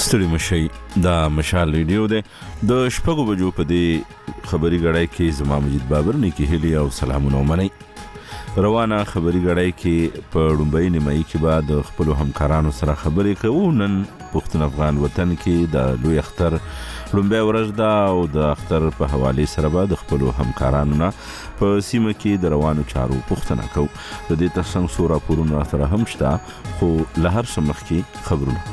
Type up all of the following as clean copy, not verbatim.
ستړي مشي دا مشال ریډیو ده د شپږو بجو په دې خبري غړای کې زما مجید بابر نه کې هلي او سلامونه ومني. روانه خبري غړای کې په ډومبۍ نیمایي کې بعد خپل همکارانو سره خبرې کوو. نن پښتون افغان وطن کې د لوی اختر ډومبۍ ورځ ده او د اختر په حواله سره بعد خپل همکارانو نه په سیمه کې د روانو چارو پوښتنه کوو. د دې ترڅنګ څو راپورونه سره هم شته خو له هر څه مخکې خبرونه.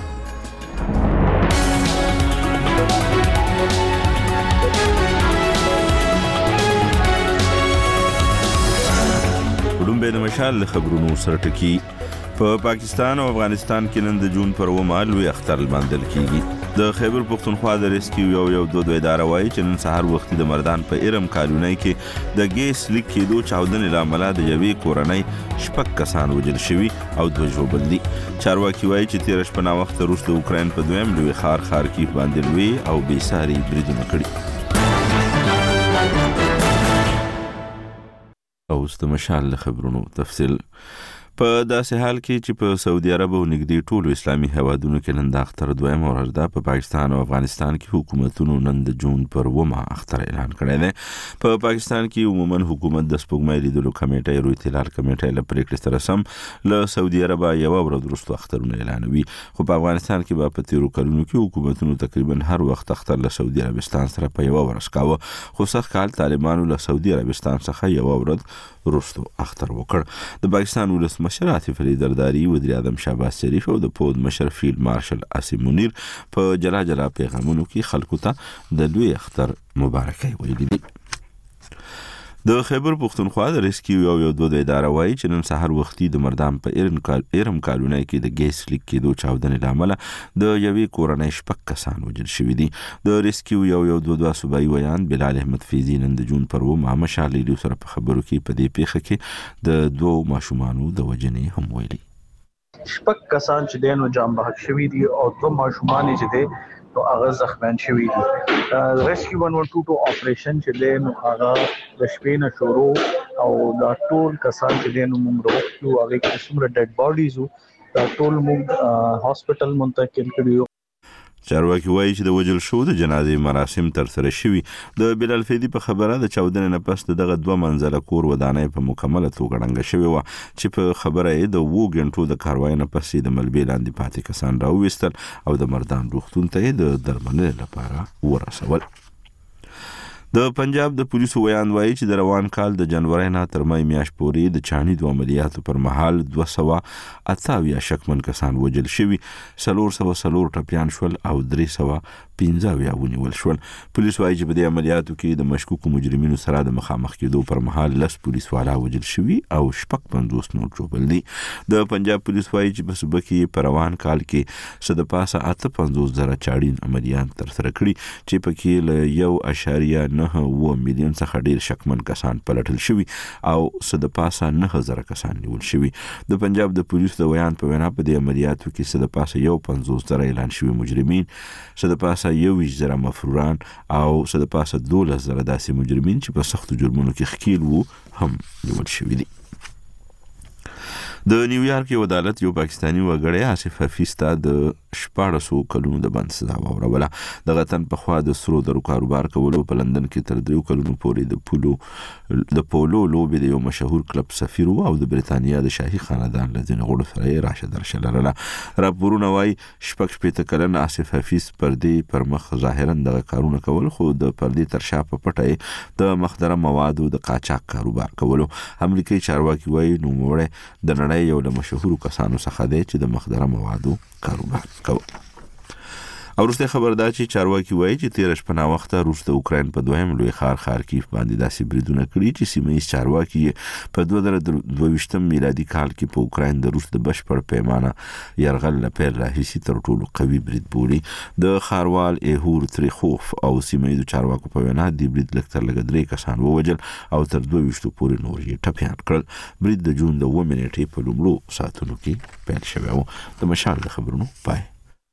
ډومبۍ د مشال خبرونو سره ټکی. په پاکستان او افغانستان کې نن د جون پر 9 لوی اختر لمانځل کیږي. د خیبر پختونخوا د ریسکیو یو اداره وایي چې نن سهار وختي د مردان په ارم کالونۍ کې د ګیس لیک کېدو چاودنې لامل د یوې کورنۍ 6 کسان وژل شوي او 2 ژوبل دي. چارواکي وایي چې تیر شپه نا وخت وروسته د اوکراین په دویم لوی خارکیف باندې لوی او بې ساري بریدونه کړي. اوس د مشال خبرونو تفصیل. په داسې حال کې چې په سعودي عرب او نږدې ټولو اسلامي هیوادونو کې نن د اختر دویم ورځ ده، په پاکستان او افغانستان کې حکومتونو نن د جون پر 9 اختر اعلان کړی دی. په پاکستان کې عموما حکومت د سپوږمۍ لیدلو کمیټې روی تلال کمیټې له پریکړې سره سم له سعودي عرب یو ورځ وروسته اخترونه اعلانوي. خو په افغانستان کې په تیرو کلونو کې حکومتونو تقریبا هر وخت اختر له سعودي عربستان سره په یو ورځ کاوه، خو سخت کال طالبانو له سعودي عربستان څخه یو ورځ وروسته اختر وکړ. د پاکستان ولسمشر عاطف علي زرداری، وزیر اعظم شهباز شریف او د پود مشر فیلډ مارشل عاصم منیر په جلا پیغامونو کې خلکو ته د لوی اختر مبارکي ویلي دي. د خیبر پختونخوا د ریسکیو یو اداره وایي چې نن سهار وختي د مردان په ارم کالونۍ کې د ګیس لیک کېدو چاودنې لامل د یوې کورنۍ 6 کسان وژل شوي دي. د ریسکیو یو صوبایي ویان بلال احمد فیضي نن د جون پر 9 مشال ریډیو سره په خبرو کې په دې پیښه کې د 2 ماشومانو د وژنې هم ویلي. 6 کسان چې دینو جام بحق شوي دي او 2 ماشومان چې دي نو هغه زخمیان شوي دي. ریسکیو 112 اپریشن چې دی نو هغه د شپې نه شروع او دا ټول کسان چې دی نو موږ راوښتو، هغه کې څومره ډیډ باډیز وو دا ټول موږ هاسپټل منتقل کړیو. چارواکي وایي چې د وژل شو د جنازې مراسم تر سره شوي. د بلال فیضي په خبره د چاودنې نه پس دغه 2 منزله کور ودانۍ په مکمله توګه ړنګه شوې وه چې په خبره یې د 2 غنټو د کاروای نه پس د ملبې لاندې پاتې کسان راوویستل او د مردان روغتون ته د درملنې لپاره ورسول. د پنجاب د پولیسو ویان وایي چې د روان کال د جنوري نه تر مې میاشت پورې د چانیدو عملیاتو پر مهال 228 شکمن کسان وژل شوي، 404 ټپیان شول او 315 ونیول شول. پولیس وایي چې په دې عملیاتو کې د مشکوکو مجرمینو سره د مخامخ کېدو پر مهال 10 پولیس والا وژل شوي او 55 نور ژوبل دي. د پنجاب پولیس وایي چې په صوبه کې په روان کال کې څه د پاسه 58,000 چاړین عملیات ترسره کړي چې پکې له 1.9 ملیون څخه ډیر شکمن کسان پلټل شوي او څه د پاسه 9,000 کسان نیول شوي. د پنجاب د پولیسو د ویان په وینا په دې عملیاتو کې څه د پاسه 50,000 اعلان شوي مجرمین، څه د پاسه 21,000 مفروران او څه د پاسه 12,000 داسې مجرمین چې په سختو جرمونو کې ښکیل وو هم نیول شوي دي. د نیویارک یو عدالت یو پاکستانی وګړی آصف حفیظ ته د 14 کلونو د بند سزا واوروله. دغه تن په خوا د سرو درو کاروبار کولو په لندن کې تر 3 کلونو پورې د پولو لوبې د یو مشهور کلب سفیر او د بریتانیا د شاهي خاندان له ځینو غړو سره راشه درشه لرله. راپورونه وایي 16 کلن آصف حفیظ پر مخ ظاهرا دغه کارونه کول، خو د پردې تر شا په پټه د مخدره موادو د قاچاق کاروبار کولو. امریکایي چارواکي وایي نوموړی د نړۍ یو له مشهورو کسانو څخه دی چې د مخدره موادو کاروبار کوي. او وروسته خبر دا چې چارواکي وایي چې تیر شپه نا وخته روس د اوکراین په دویم لوی خارکیف باندې داسې بریدونه کړي چې سیمه ییز چارواکي په 2022 میلادي کال کې په اوکراین د روس د بشپړ پیمانه یرغل له پیل راهیسې تر ټولو قوي برید بولي. د خاروال ایهور تریخوف او سیمه ییزو چارواکو په وینا د برید لږ تر لږه 3 کسان ووژل او تر 22 پورې نور یې ټپیان کړل. برید د جون د 9 نیټې په لومړو ساعتونو کې پیل شوی و. د مشال د خبرونو پای.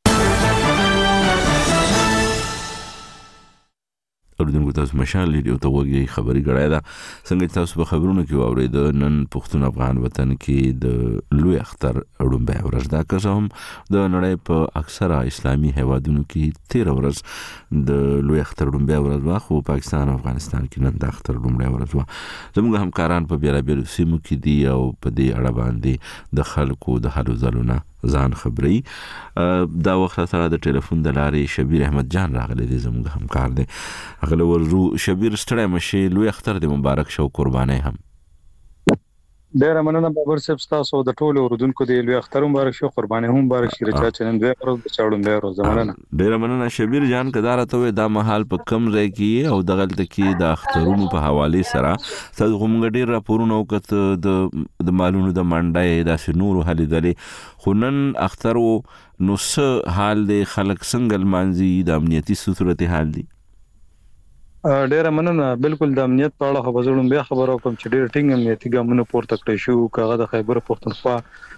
اوریدونکو تاسو مشال ریډیو ته وګورئ. خبري غړای دا څنګه تاسو په خبرونو کې واورید. نن پښتون افغان وطن کې د لوی لوی اختر لومبۍ ورځ ده. که څه هم د نړۍ په اکثره اسلامي هیوادونو کې 13 ورځ د لوی اختر لومبۍ ورځ وه، خو پاکستان او افغانستان کې نن د اختر لومړۍ ورځ وه. زموږ همکاران په بیلابیلو سیمو کې دي او په دې اړه باندې د خلکو د هلو ځلو نه ځان خبري. دا وخت سره د ټلیفون د لارې شبیر احمد جان راغلی دی، زموږ همکار دی. هغه ورزو شبیر ستړی مشي، لوی اختر د مبارک شو، قرباني هم ډیره مننه بابر صاحب، تاسو د ټولو اوردونکو د لوی اختر مبارک شو، قرباني هم مبارک شي. رچا چنن دوی ورځ چاړم به ورځ مننه. ډیره مننه شبیر جان. کدار ته دا محل په کم ځای کې او دغلت کې د اخترونو په حواله سره تاسو غوږ ډیر راپورونه وکړه د مالونو د منډای د سنورو حل دلې، خو نن اختر نو څه حال دی؟ خلک څنګه المانځي؟ د امنیتي صورت حال دی؟ ډیره مننه. بالکل د امنیت په اړه خبرونه بیا خبرو کوم چې ډیر ټینګ امنیتي ګامونه پورته کړی شو. کاغه د خیبر پختونخوا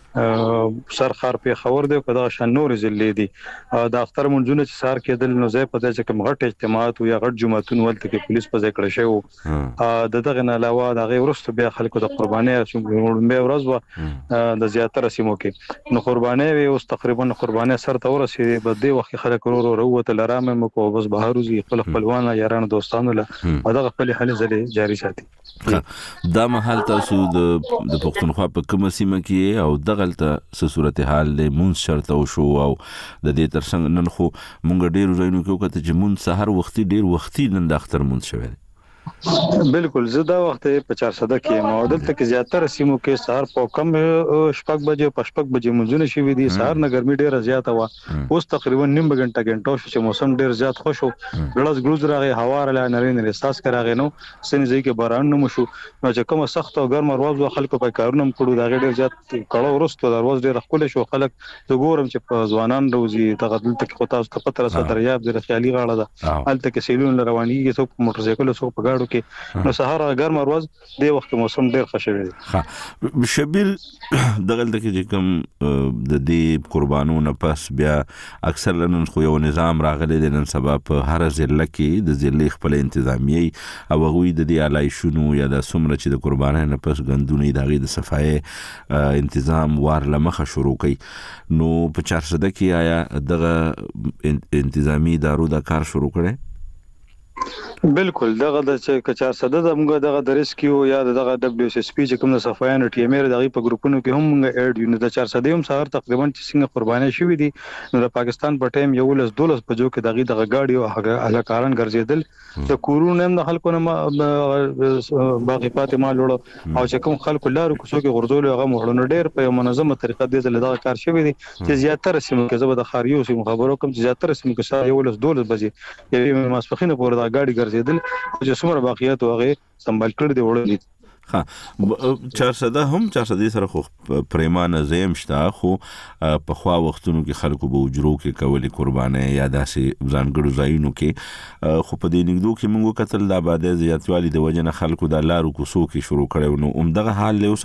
سرخار په خبر دی په دا شان نور ضلع دي د اختر منځونه چې سار کېدل نو ځای په دې چې کوم غټ اجتماعات او یا غټ جمعتون ولته کې پولیس په ځای کړی شو. دغه نه علاوه د غیر ورستو بیا خلکو د قرباني به ورځ و د زیاتره سیمو کې نو قرباني وي. اوس تقریبا قرباني سر ته ورسېږي، په دې وخت خلک وروته لرامه مو کو بس بهر وزي خپل خپلوان یارانو دوستانو له دغه خپل حل ځلې جاری ساتي. دا محل تاسو د پښتونخوا په کومه سیمه کې او دغلته صورت حال له مون شرط او شو او د دې ترڅنګ نن خو مونږ ډیر ځایونو کې وکړه چې مون سحر وختي ډیر وختي نن د اختر مون شوی. بالکل زه دا وخت په 400 کې معادل ته کې زیاتره سیمو کې سهار په کم شپږ بجې په شپږ بجې منځونه شوي دي. سهار نه ګرمي ډیره زیاته و، اوس تقریبا نیم غنټه شو چې موسم ډیر زیات خوش شو. ګلز ګلوز راغی، هوا را نرین احساس کراغې نو سن ځای کې باران نو شو. نو چې کوم سخت او ګرم ورځ خلکو په کارونه کړو دا ډیر زیات کړه ورستو دروازه ډیر خپل شو. خلک د ګورم چې په ځوانان روزي تغدل تک خو تاسو ته پتر سره دریاب د خیالي غاړه ده الته کې سیلون روانيږي، څوک موټر سایکل څوک په گاډو کې. نو سهار ګرم ورځ دی وخت موسم ډیر خوشوي دی. شبیر دغلت کې کوم د دې قربانونو پس بیا اکثر نن خو یو نظام راغلی دی نن سبا په هر ضلع کې د ضلع خپل انتظامیه او غوي د دې علایشونو یا د سمره چې د قربانانو پس غندونی دغه د صفای تنظیم وار لمخه شروع کړي. نو په 400 کې آیا دغه انتظامی دارو دا کار شروع کړي؟ بالکل دغه د 400 د موږ دغه د ریسکیو یا دغه دبليو اس اس پی چې کوم د صفایانو ټی ام ار دغه په ګروپونو کې هم موږ اډ یو د 400 هم سهار تقریبا چې څنګه قرباني شوې دي. نو د پاکستان په ټیم یو لس 12 بجو کې دغه گاډي او اهلکاران ګرځیدل د کورونو هم د خلکو نه باقی پاتې مال وړو او چې کوم خلکو لارو کوڅو کې غرزول هغه مهړو ډېر په منظمه طریقه د دغه کار شوې دي چې زیاتره سیمو کې زبر د خاریو سیمو خبرو کوم چې زیاتره سیمو کې سره یو لس 12 بجې یوه ماسپخینه پورې دا گاډي ګرځیدل چې څومره باقیات هغه سمبال کړی دی وړل. ها 400 هم 400 سره خو پریمانه زیم شته، خو په خوا وختونو کې خلکو به وجرو کې کولې قرباني یا داسې ځانګړو ځایونو کې، خو په دې نګدو کې موږ قتل د آبادی زیاتوالي د وجنه خلکو د لارو کوڅو کې شروع کړو. نو دغه حال له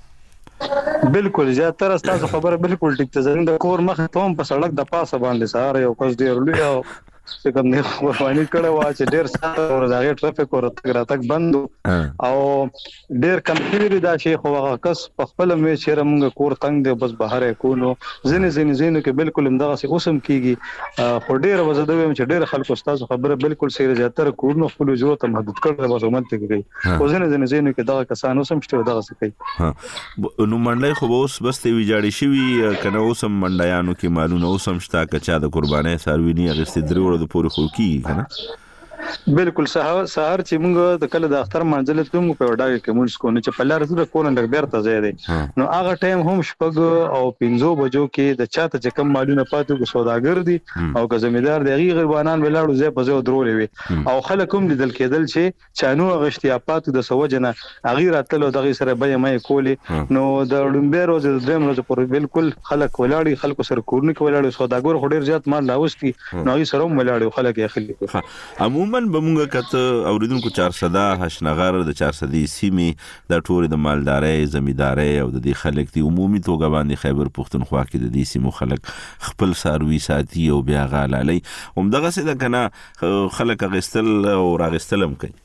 اوسم بالکل زیاتره تاسو خبره بالکل ټیک ته زنده کور مخ ته هم په سړک د پاسه باندې سهار یو کس ډیر لوی چې کوم نه قرباني کړه وا چې ډیر سره ورځي ټرافیک ورته بند او ډیر کم کړي دا شي خو هغه کس په خپل مې چیرې موږ کور تنگ دی بس بهر کو نو زنه کې بالکل همدغه څه اوسم کیږي. خو ډیر وزدوي چې ډیر خلکو تاسو خبره بالکل صحیح زیاتره کورونو خپل ضرورت محدود کړل بس ومنته کوي او زنه کې دغه کسان اوسم شته دغه څه کوي. نو منډای خو اوس بس ته ویجاړی شوی کنه اوسم منډایانو کې مالونه اوسم شته کچا د قرباني سروینی اغستې درو د پورې خو کی کنه. بالکل سهار چې موږ د کله د اختر منځل ته موږ په وډاګه کې مونږ کو نه چې په لار سره کورن لګ بیرته ځای دی. نو هغه ټایم هم شپږ او 15 بجو کې د چاته چې کم مالونه پاتې کو سوداګر دي او که زمیدار دی غیر غربانان ولاړو ځای په ځای درولې وي او خلک هم لیدل کېدل چې چانو غشتي اپاتو د سوجنه غیر اتلو دغه سره به مې کولې. نو د لومبه روز د دریم روز پر بالکل خلک ولاړي خلکو سره کورن کې ولاړو سوداګر هډیر زیات مال لاوستي نو غي سره ولاړو خلک یې خلک عموما بمونږه کته اوریدونکو 400 حشنغر د 400 سیمې د ټوري د مالداري زمینداري او د دې خلک دی عمومي توګه باندې خیبر پختونخوا کې د دې سیمو خلک خپل ساروي ساتي او بیا غالالي همدغه څه د کنه خلک غستل او راغستلم کوي.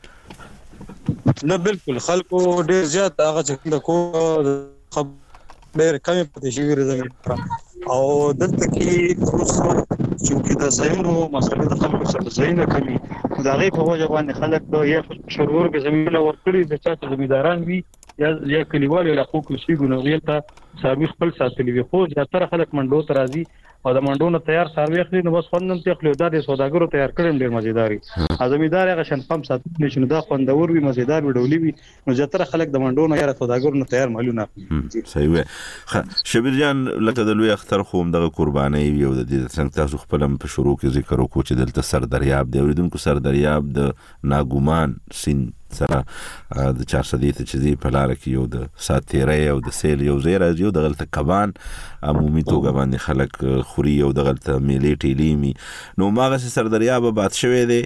نه بالکل خلکو ډیر زیات هغه چې د کو ډېر کم پاتې شوی رضا او دلته کې اوس چې د زینو مسله د خلکو سره زینه کوي دا غي په وجه باندې خلک یې شرور به زمينه ورکړي د چا زمیداران وي یا کلیوال له حقوق شي ګنوغیل ته سروي خپل ساتلي وي خو زیاتره خلک منډو ته راځي او د منډو نه تیار سروي اخلي نو بس خوندم تخلو د سوداګرو تیار کړم ډیر مزیداري ازمیدار هغه شن پم ساتل نشي نو دا خوندور وي مزیدار وي ډولي وي نو زیاتره خلک د منډو نه یا سوداګرو نه تیار مالونه صحیح وي شبیر جان لکه د لوی اختر خوم دغه قرباني یو د دې څنګه تاسو خپل په شروع کې ذکر وکړو چې دلته سردریاب دی اوریدونکو سردریاب د ناګومان سین سره د 400 ته چې دی په لار کې یو د ساتيري او د سیل یو زیره یو د غلطه کبان عمومي توګه باندې خلک خوري او د غلطه میلې ټیلیمي نو ماغه سردریاب باد شوی دی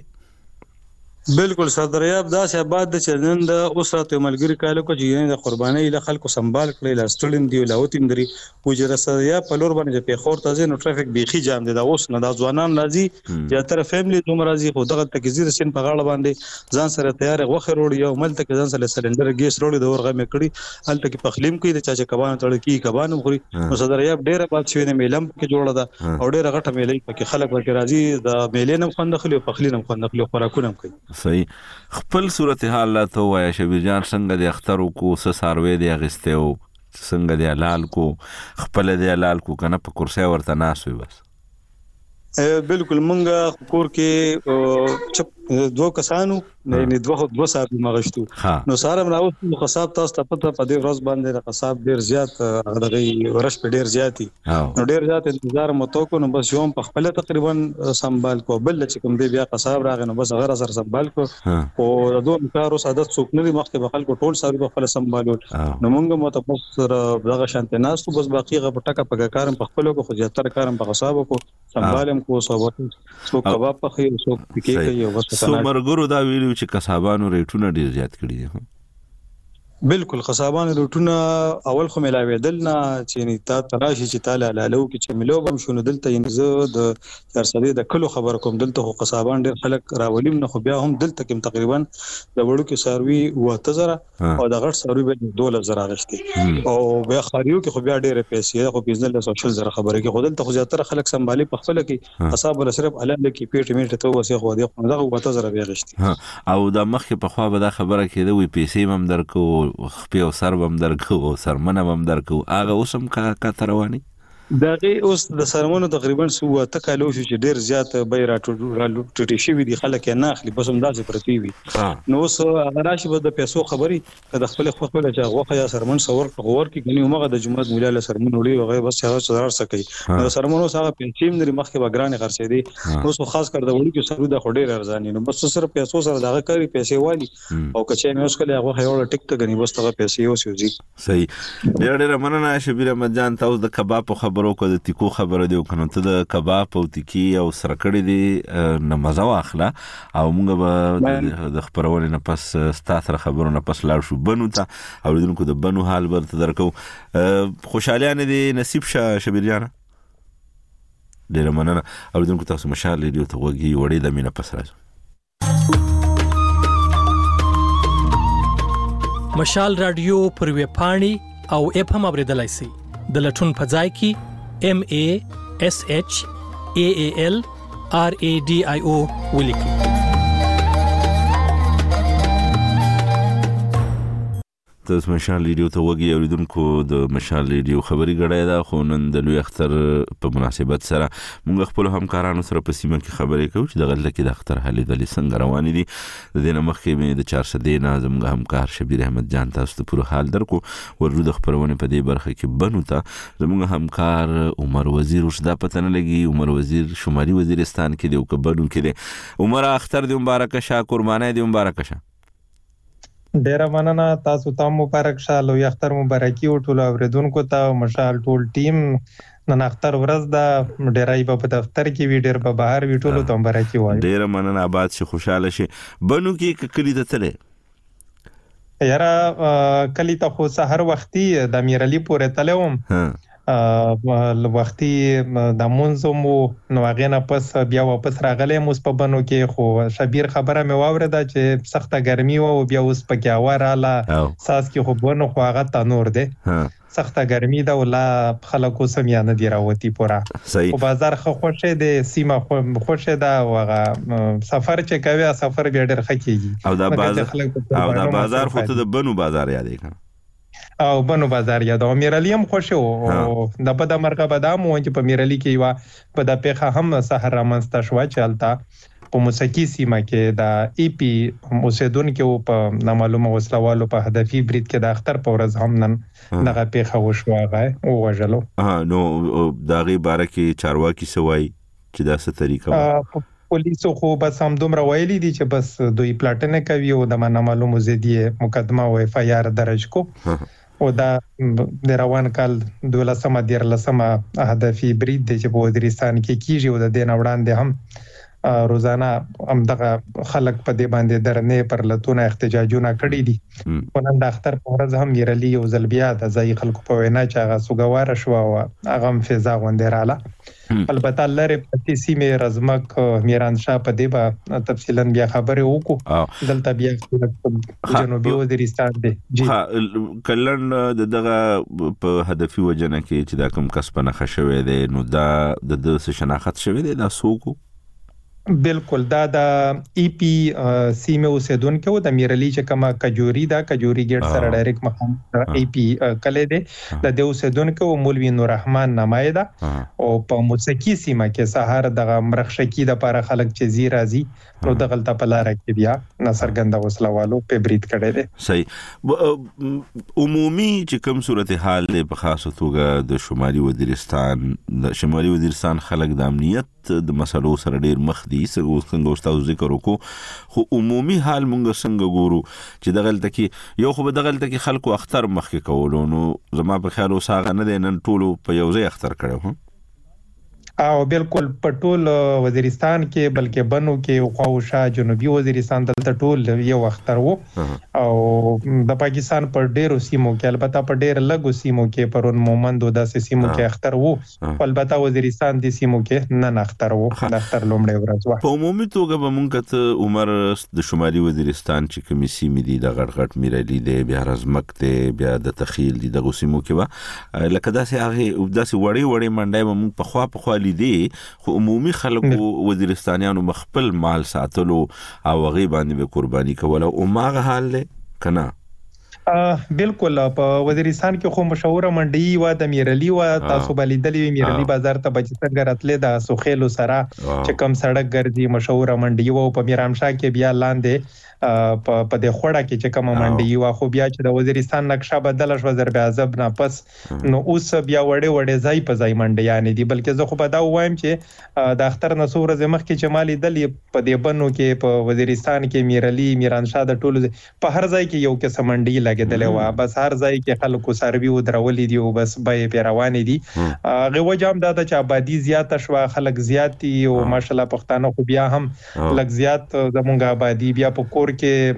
بالکل سردریاب دا چې بعد د چنن د اوسرته ملګری کالو کو چې د قرباني له خلکو سنبال کړی لا سټلین دی لاوتیم دري وجره سردریاب په لور باندې په خور تازه نو ټرافیک بيخي جام دی دا اوس نه د ځوانان راځي زیاتره فیملی دوم راځي خو دغه تکزیر سین په غاړه باندې ځان سره تیار غوخه روړي او مل تک ځان سره سلندر ګیس روړي د ورغه مې کړی هلته کې پخلیم کوي د چا کبان تړ کی کبان خوري نو سردریاب ډیره باد شوی نه میلم کې جوړه ده او ډیره غټه میلې پکې خلک ورته راځي د میلې نم خوندخلي او پخلینم خوندخلي خوراکونه کوي صحیح خپل صورتحال لا ته وای شبیر جان څنګه د اختر کو سساروي دی اغسته او څنګه دی حلال کو خپل دی حلال کو کنه په کرسي ورته ناس وي بس بالکل مونږه کور کې دوه کسانو نه دوه صاحب مغشتو نو ساره راوست خصاب تاسو ته پته په دې ورځ باندې د خصاب ډیر زیات هغه ورش په ډیر زیاتی نو ډیر زیات انتظار متو کو نو بس یوم په خپل تقریبا سنبال کو بل چې کوم دی بیا خصاب راغی نو بس غیر سره سنبال کو او د دوه کارو عادت څوک نه مخکې په خلکو ټول سره په خپل سنبالول نو مونږه متفسر دغه شانت ناس کو بس باقی غو ټکا په کارم په خپل کو خو زیاتره کارم په خصاب کو سنبالم کو صوبات څوک کباب په خیر څوک پکې کوي او بس مرګرو دا ویلو چې کسابانو ریټونه ډیر زیات کړي دي بالکل خصابان روټونه اول خو ملاوي دل نه چې تا تراشي چې تعالی لالو کې چې ملو بم شونه دلته یې د 400 د کلو خبر کوم دلته خو خصابان ډیر خلک راولیم نه خو بیا هم دلته کوم تقریبا د وړو کې ساروي وتزره او د غټ ساروي به 2000 غشتي او بیا خاريو کې خو بیا ډیر پیسې خو بيزنس له سوشل زره خبره کې خو دلته خو زیاتره خلک سنبالي په خپل کې خصاب له صرف علامه کې پیټ میټ ته وسه خو دغه وتزره بیا غشتي او د مخ په خوا به دا خبره کې دوی پیسې هم درکو خپل او سر بم درکو او سرمنه بم درکو هغه اوسم کا تروانی دغه اوس د سرمنو تقریبا سو ته کالو چې ډیر زیات بیره ټټی شي وي خلک نه اخلي بس هم داسې پرتی وي نو اوس هغه راشي به د پیسو خبري کله خپل خپل چې غوخه یا سرمن سور غور کې غني مغه د جمعه مولا له سرمن وړي وغه بس هغه زړه سکی نو سرمنو سره پیسې مې مخکې بګرانه خرڅې دي اوس خاص کر د وړي کې سرو د خډې ارزاني نو بس سره پیسو سره دغه کوي پیسې والی او کچې مې اوس کله هغه یو ټیک ته غني بس هغه پیسې اوسېږي صحیح ډېر مننه شبیر احمد جان تاسو د کباب خبرو کو د تیکو خبره دی کنه ته د کباب او تیکی او سرکړی دی نه مزه واخله او موږ به د خبرونه نه پس ستاسو خبرونه نه پس لاړ شو بنو ته او دونکو د بنو حال ورته درکو خوشالیانه دی نصیب شبیر جان ډیر مننه او دونکو تاسو مشال دی ته وګي وړي د مینه پس راځو مشال رادیو پر وی پاڼي او اپ هم اوریدلای شي د لټون په ځای کې MASHALRADIO ولیکي تاسو مشال ریډیو ته وګورئ اوریدونکو د مشال ریډیو خبري غړای دا خو نن د لوی اختر په مناسبت سره موږ خپل همکارانو سره په سیمه کې خبرې کوو چې دغه لکه د اختر حالې د څنګه روان دي د دې مخکې مې د 400 نه زموږ همکار شبیر احمد جان تاسو ته پوره حال درکو ورته د خبرونه په دې برخه کې بنو ته زموږ همکار عمر وزیر اوس دا پته نه لګي عمر وزیر شمالي وزیرستان کې دی او کبنو کې دی عمر اختر دی مبارک شه قربانای دی مبارک شه ډیر مننه تاسو ته مبارک شه لوی اختر مبارکي او ټول اوریدونکو ته مشال ټول ټیم نن اختر ورځ دا ډیرای په دفتر کې وی ډیر په بهر وی ټول ته مبارکي وای ډیر مننه آباد شي خوشاله شي بنو کې کلی ته تله یاره کلی ته خو سحر وختي د امیر علي پورې تلوم وختي د مونزمو نو هغه نه پس بیا واپس راغلی موس په بنو کې خو شبیر خبره مې واورده چې سخته ګرمي و او بیا اوس پکې هوا رااله ساس کې خو بنو خو هغه تنور دی سخته ګرمي دا ولا خلکو سم یا نه دی راوتی پورا او بازار خو خوشه دی سیمه خوشه دا وغه سفر چې کوي سفر بیا ډېر خکېږي او دا بازار خو ته د بنو بازار یادې کنه او بنو بازار یاد او میرلی هم خوشه او د بد مرغه بدام و چې په میرلی کې یو په د پیخه هم سحر رامنسته شو چلتا په موسیقي سیمه کې د ای پی اوسیدونکو په نامعلومه وسلوالو په هدفي برید کې د اختر په ورځ هم نن دغه پیښه وشو هغه او وژلو نو دغه باره کې چارواکي سوای چې دا څه طریقه پولیسو خو بس هم دومره ویلي دي چې بس دوی پلاټنه کوي او د نامعلومه زیدي مقدمه او اف آی آر درج کو او دا د روان کال 12 هدفي برید د چې په وزیرستان کې کیږي او د دین وړاندې هم روزانه هم دغه خلک په دې باندې درنې پر لتون احتجاجونه کړي دي ونن د اختر په ورځ هم میرلی یو ځل بیا د ځای خلکو په وینا چې هغه سوګوار شو او هغه هم فضا غوندراله البته لری پتی سیمه رزمک میران شاه په دې با تفصیلا بیا خبره وکړو دلته بیا جنوبي وزیرستان دی جی کلن دغه په هدفي وجنه کې چې دا کوم کسبنه خښوي دی نو دا د شناخت شوی دی دا سوکو بالکل دا د ای پی سیمه اوسیدونکو د میرلی چې کما کجوري ګیټ سره ډایرکټ مخام ای پی کله دی د دې اوسیدونکو مولوی نور رحمان نمایده او په موسیقي سیمه کې سهار د مرخشکی د لپاره خلک چې زی راځي نو د غلطه په لار کې بیا نصرګند وسلوالو په برید کړي دي صحیح عمومي چې کوم صورتحال په خاصه توګه د شمالي وزیرستان خلک د امنیت د مسلو سره ډیر مخ دي څنګه اوستاو ذکر وکړو خو عمومي حال مونږ څنګه ګورو چې دغلته کې یو خو دغلته کې خلکو اختر مخ کې کولو نو زما په خیال وساغه نه نن ټولو په یو ځای اختر کړو او بالکل پټول وزیرستان کې بلکې بنو کې خواوشا جنوبي وزیرستان دلته ټول یو اختر وو او د پاکستان پر ډیرو سیمو کې البته پر ډیر لګو سیمو کې پرون مومند او د سیمو کې اختر وو البته وزیرستان د سیمو کې نن اختر وو د اختر لومړی ورځ وو په عمومي توګه به مونږ ته عمر د شمالي وزیرستان چې کومې سیمې دي د غړغړ میرلی دی بیا رزمک دی بیا د تخیل دی د سیمو کې وا لکه داسې هغه داسې وړي منډای به مونږ په خوا لیدي خو عمومي خلکو وزیرستانیانو مخبل مال ساتلو او غي باندې به قرباني کوله او ماغه حال له کنا بالکل په وزیرستان کې خو مشهور منډي و د میرلی و تاسو بلیدلې میرلی بازار ته بچستګر اتلې د سوخیلو سره چې کم سړک ګرځي مشهور منډي و په میرامشاه کې بیا لاندې په د خوړه کې چې کوم منډي و خو بیا چې د وزیرستان نقشه بدل شو ضرب عذاب نه پس نو اوس بیا وړې ځای په ځای منډيان دي بلکې زه خو په دا وایم چې د اختر نسور زمخ کې چمالي دلې په دې بنو کې په وزیرستان کې میرلی میران شاه د ټولو په هر ځای کې یو قسم منډي لګیدلې و بس هر ځای کې خلکو سروي او درولې دي او بس به پیروان دي هغه وجام د آبادی زیات شو خلک زیات دي او ماشالله پښتانه خو بیا هم لږ زیات زمونږ آبادی بیا په کور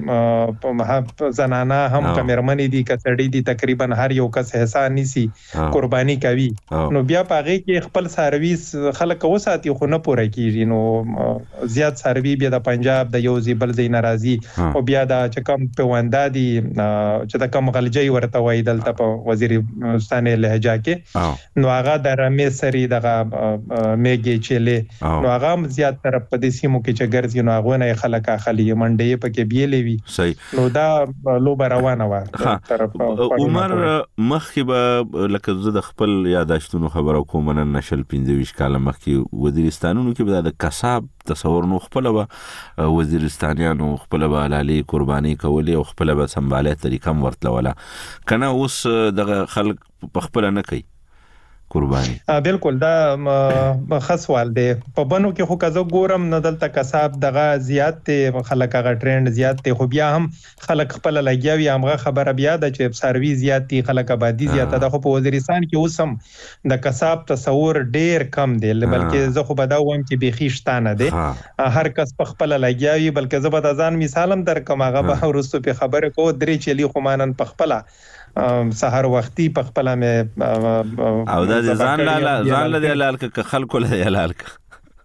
کې زنانه هم کمرمنې دي کسړې دي تقریبا هر یو کس حساب نيسي قرباني کوي نو بیا پاغه کې خپل سرویس خلک وساتي خو نه پوره کیږي نو زیات سروي بیا د پنجاب د یو زیبل زین ناراضي او بیا د چکم په وندا دي چې د کم غلجي ورته وای دلته په وزیرستان لهجه کې نو هغه د رمې سری دغه میګي چيله نو هغه زیات تر په دې سیمو کې چې ګرځي نو هغه نه خلک اخلي منډي په کې بیلې وی صحیح نو دا لوبه روانه و عمر مخکې لکه زه د خپل یاداشتونو خبرو کوم نن نشل 25 کال مخکې وزیرستانونو کې به د کساب تصور نو خپل به وزیرستانیانو خپل به علالي قرباني کولې او خپل به سمباله طریقه ورتلوله کنه اوس دغه خلک په خپل نه کوي قرباني بالکل دا خاصوال دی په بنو کې خو کزو ګورم نه دلته کساب دغه زیات ته خلک هغه ټرند زیات ته خو بیا هم خلک خپل لګیاوي همغه خبره بیا د چې سروي زیات دي خلک آبادی زیات ده خو په وزیرستان کې اوسم د کساب تصور ډیر کم دی بلکې زه خو بداوم چې بخښتانه دی هر کس په خپل لګیاوي بلکې زه به د ځان مثالم در کوم هغه به ورستو په خبره کو درې چلی خو مانن په خپل سحر وختي په خپل مې او دا ځان لا لال ک خلکو له لال ک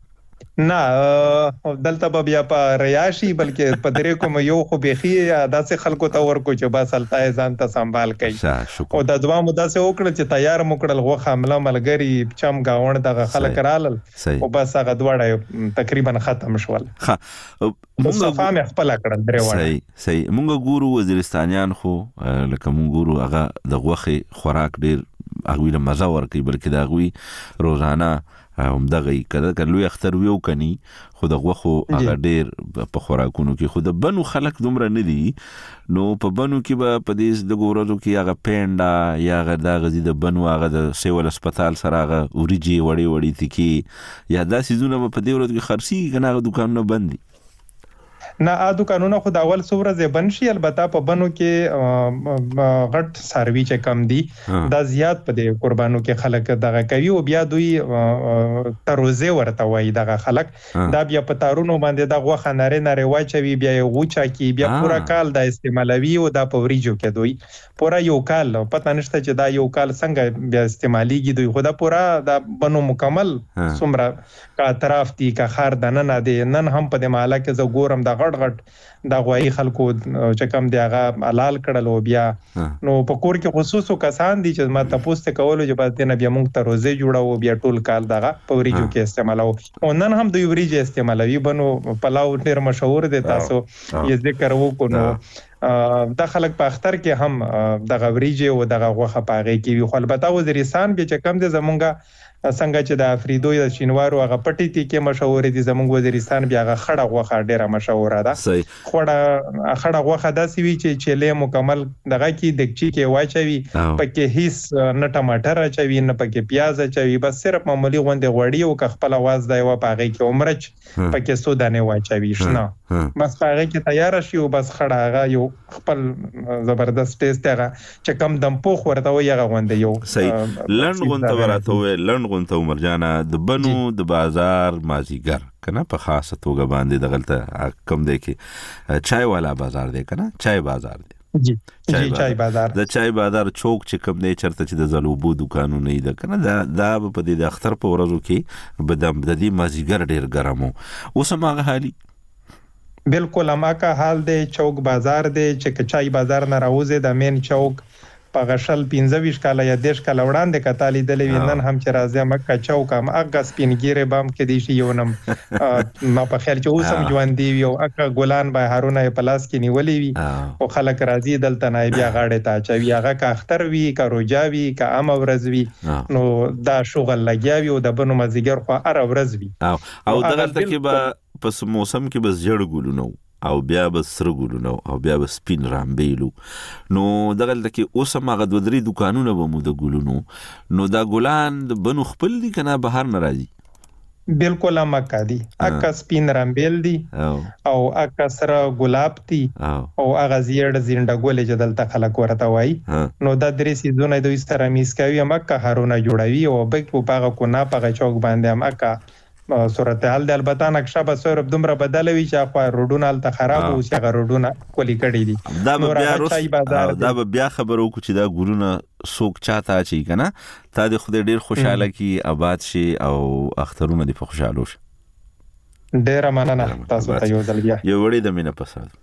نه دلته به بیا په ریاشي بلکې په درې کوم یو خو بيخي داسې خلکو ته ورکو چې بس التای ځان ته سنبال کوي او د دوه مو داسې وکړه چې تیار مو کړل غوخه حمله ملګری چم گاوند دغه خلک رالل او بس هغه دواړه تقریبا ختم شول مصطفی مې خپل کړل درې وړه صحیح مونږ ګورو وزیرستانیان خو لکه مونږ ګورو هغه د غوخه خوراک ډیر هغه له مزه ورکي بلکې دا غوي روزانه همدغه کله لوی اختر ویو کني خو د غوخو هغه ډیر په خوراکونو کې خو د بنو خلک دومره نه دي نو په بنو کې به په دې د ګورو کې هغه پینډا یا غدا غزي د بنو هغه د سیول هسپتال سره هغه اوریجی وړي تکي یا دا سيزونه په دې ورځ کې خرسي کنه دکانونه بند دي نه دکانونه خو د اول څو ورځې بند شي البته په بنو کې غټ سروي چې کم دي دا زیات په دې قربانو کې خلک دغه کوي او بیا دوی تروزه ورته وای دغه خلک دا بیا په تارونو باندې د غوخه ناره واچوي بیا غوچا کې بیا پورا کال د استعمالوي او د پوریجو کې دوی پورا یو کال پته نشته چې دا یو کال څنګه بیا استعماليږي دوی خو دا پورا د بنو مکمل څومره کا اطراف دي کا خار دنه نه دي نن هم په دې مالا کې زه ګورم د غټ د غوي خلکو چې کم دی هغه حلال کړل او بیا نو په کور کې خصوصو کسان دي چې ما تاسو ته کولو چې بعد نه بیا موږ ته روزه جوړاو بیا ټول کال دغه پوریجو کې استعمالو او نن هم د وریجې استعمالوي بنو پلاو ډیر مشهور دي تاسو یې ذکر وکړو د خلک په اختر کې هم د غوریجې او د غوخه پاغې کې خو البته وزیرستان به چې کم دي زمونږه څنګه چې د افریدو یا شینوارو هغه پټی کې مشهور دي زموږ وزیرستان بیا هغه خړه غوخه ډیره مشهور ده خړه غوخه داسې وی چې چله مکمل دغه کې دکچی کې واچوي پکې هیڅ نه ټماټر اچوي نه پکې پیاز اچوي بس صرف معمولی غوندې غوړی او خپل आवाज دی و پاغې کې عمرچ پکې سودانه واچوي شنه بس پاغې کې تیار شي او بس خړه هغه یو خپل زبردست ټیسټ هغه چې کم دم پوخ ورته وي هغه غوندې یو صحیح لند غونته ورته وي غونته عمر جانا د بنو د بازار مازیګر کنه په خاصه توګه باندې دغلته کم دی کې چای والا بازار دی کنه چای بازار دی جی چای بازار د چای بازار چوک چې کم دی چرته چې د زلوبو دکانونه دی کنه دا په دې د اختر په ورځو کې بدم د دې مازیګر ډیر ګرمو اوس هغه حالي بالکل هماکه حال دی چوک بازار دی چې چای بازار نه راوځي د مین چوک په غشل 15 کاله یا 10 کاله وړاندې کتالي د لوینن هم چې راځي مکه چوک هم اګه سپینګيره بام کې دي شي یو نم ما په خیال چې اوسم ژوند دی یو اګه ګلان به هارونه پلاس کې نیولې وي او خلک راځي دلته نه بیا غاړه ته چوي هغه کا اختر وی کا روجاوي کا ام ورځوي نو دا شغل لګیاوي او د بنو مزیګر خو ار ورځوي او دغه کې به پس موسم کې بس جړ ګلونو او بیا به سره ګلونو او بیا به سپین رامبېلو نو دغه کې اوس هغه د درې دکانونه به مو د ګلونو نو دا ګلان د بنو خپل دي کنه بهر ناراضي بالکل مکه دي اکا سپین رامبېل دي او اکا سره ګلاب دي او هغه زیړ زینډه ګولې چې دلته خلک ورته وای نو دا درې سيزونه دوی سره میس کوي مکه هارونه جوړوي او بګ په هغه کو نه پغه چوک باندې مکه صورتحال د البته نقشه به سره دومره بدلوي چې خو روډونه الته خراب او چې روډونه کولی کړي دي دا به بیا خبرو کو چې دا ګورونه سوق چاته چي کنه تا د خدای ډیر خوشاله کی آباد شي او اخترونه دی په خوشاله شي ډیر مننه تاسو ته یو ځل بیا یو وړي د مینه پسند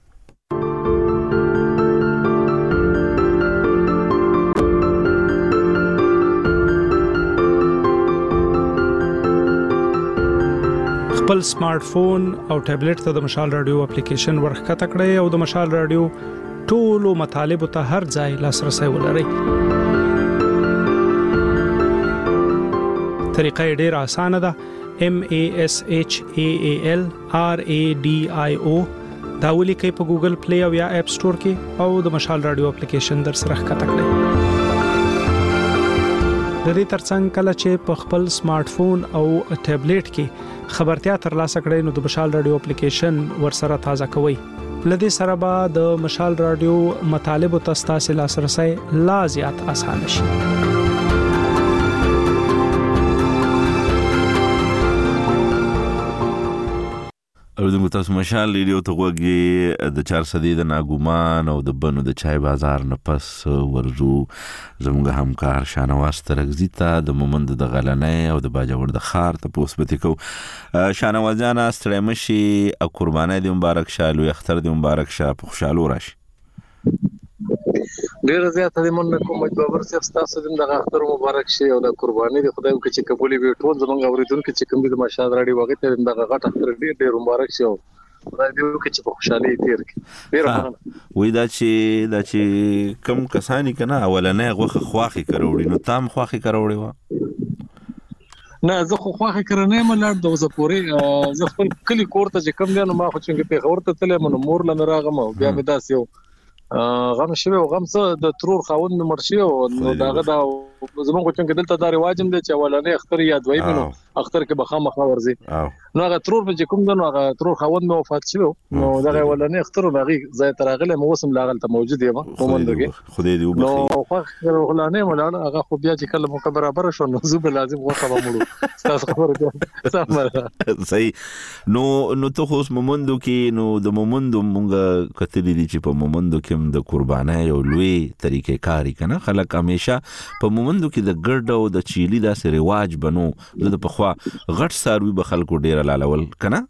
خپل سمارټ فون او ټابلیټ ته د مشال رادیو اپلیکیشن ورخته کړئ او د مشال رادیو ټولو مطالب ته هر ځای لاسرسي ولرئ. طریقه ډېره اسانه ده. MASHAALRADIO دا ولیکئ په ګوګل پلی او یا اپ سٹور کې او د مشال رادیو اپلیکیشن در سره ښکته کړئ. د دې ترڅنګ کله چې په خپل سمارټ فون او ټابلیټ کې خبرتیا ترلاسه کړئ نو د مشال رادیو اپلیکیشن ورسره تازه کوئ. لدې سره به د مشال رادیو مطالب او تاسو لاسرسي لا زیات اسانه شي. اوریدونکو تاسو مشال ریډیو ته وګورئ د 400 د ناګومان او د بنو د چای بازار نه پس ورزو زموږ همکار شانواز ترغزی ته د مومند د غلنۍ او د باجوړ د خار ته پوسپتی کو شانواز جان ستړي مشي او قربانای دی مبارک شالو اختر دی مبارک شه په خوشاله راشي ډیر زیات د مون کوم بابر صاحب تاسو د اختر مبارک شه او د قرباني د خدای کې چې قبولي وي ټول زمونږ اوریدونکو چې کوم د مشال راډي وغه ته د غټ اختر ډیر مبارک شه خدای دې وکړي چې په خوشحالي تیر کړي ډیر مننه وای دا چې کم کسانی کنه اولنې غوخه خواخي کروړي نو تام خواخي کروړي وا نه زه خو خواخي کرنې ملار د وزپوري زه خپل کلی کور ته چې کم دی نو ما خو څنګه په خبرته تلې مونږ مور لنه راغم بیا مې داس یو غم شوی او غم څه د ترور خاوند مرشي او داغه دا زمونږ څنګه دلته دا رواج هم دی چې ولنې اختر یا دوی منو اختر کې بخامه خورزي نو هغه ترور په کوم دنو هغه ترور خاوند مو وفات شو نو دغه ولنې اختر باغی زای تراغله مو وسم لاغل ته موجود یم کومندګي خدای دې وبخي نو خو ولنې مولانا هغه خو بیا چې کله مو برابر شو نو زوب لازم وخه مړو تاسو خبره سم صحیح نو ته خو مومندو کې نو د مومندو مونږه کتلې دي چې په مومندو کې د قربانای او لوی طریقې کاری کنه خلک همیشه په مومندو کې د ګرد او د چيلي داسې رواج بنو د پخوا غټ ساروي به خلکو ډیر لالول کنه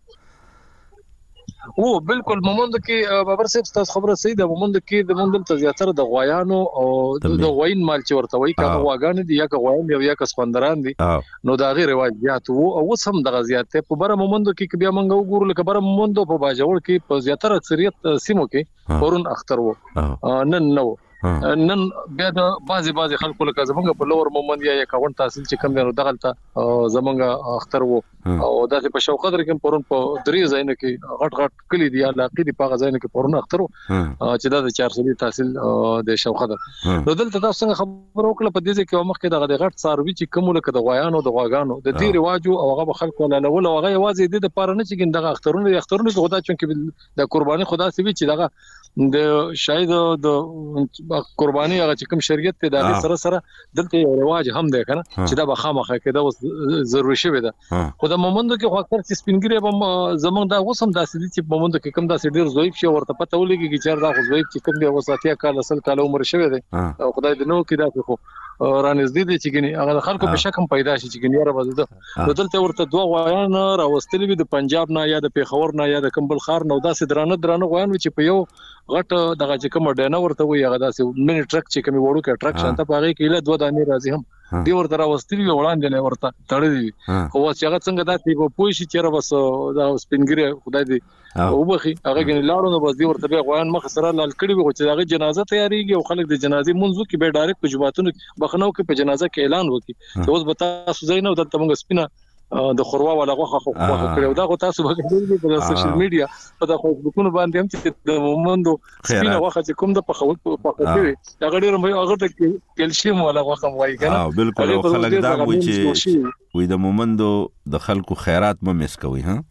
او بالکل مومند کې بابر صاحب تاسو خبره صحیح ده مومند کې د مومند ته زیاتره د غویانو او د غوین مال چې ورته وای کله واغان دي یا غوین یا کسخندران دي نو دا غیر رواجات وو او سم د غزيات په بره مومند کې بیا منغو ګورل کې بره مومند په باجوړ کې په زیاتره اکثریت سیمو کې پرون اختر وو نن نن بیا د بازي خلکو لکه زمونږ په لور مومند یا 51 تحصیل چې کم دی دغلته زمونږ اختر وو او داسې په شوق قدر کې پرون په درې ځایونو کې غټ کلی دی علاقې دی په ځایونو کې پرون اختر چې د 400 تحصیل د شوق قدر نو دلته تاسو څنګه خبر وکړه په دې کې مخکې د غټ ساروي چې کوم لکه د غویانو د غواګانو د دې رواجو او هغه خلکو له ول او هغه یوازې د پاره نه چې دغه اخترونه خدا چې د قرباني خدا سوي چې دغه د شاید د قرباني هغه چې کوم شریعت ته د سره سره دلته یو رواج هم دی کنه چې دا بخامخه کې دا ضروري شوی ده خو د مومند کې خو اکثر چې سپینګری به زمونږ دا وسم داسې دي چې مومند کې کوم داسې ډیر ضعیف شي ورته پته ولګي چې دا خو ضعیف چې کوم دی وساتیا کال اصل کال عمر شوی دی او خدای دې نو کې دا خو رانزدې دي چې ګني هغه خلکو په شکم پیدا شي چې ګني را وځي دلته ورته دوه غوایان راوستلې وي د پنجاب نه یا د پیښور نه یا د کمبل خار نه داسې درانه غوایان چې په یو غټ دغه چې کوم ډینه ورته وي هغه داسې منی ټرک چې کوم وړو کې ټرک شانته پاره کې له دوه دانې راځي هم دی ورته راوستلې وړاندې نه ورته تړلې خو چې هغه څنګه داسې په پوي شي چې بس دا سپینګری خدای دې او بخي هغه ګنې لاړو نو بس دی ورته به غوایان مخ سره لال کړي وي چې هغه جنازه تیاریږي او خلک د جنازې منځو کې به ډایرکټ په جماعتونو بخنو کې په جنازه کې اعلان وکړي چې اوس به تاسو زینو دلته موږ سپینه د خوروا ولا غوخه کړو دا تاسو به ګورئ په سوشل میډیا په د فیسبوکونو باندې هم چې د مومندو سپینه غوخه چې کوم د پخوي دا غډیر مې هغه د کیلشیم ولا غوخه وایي کنه بالکل خلک دا وایي چې وې د مومندو د خلکو خیرات مې مس کوي ها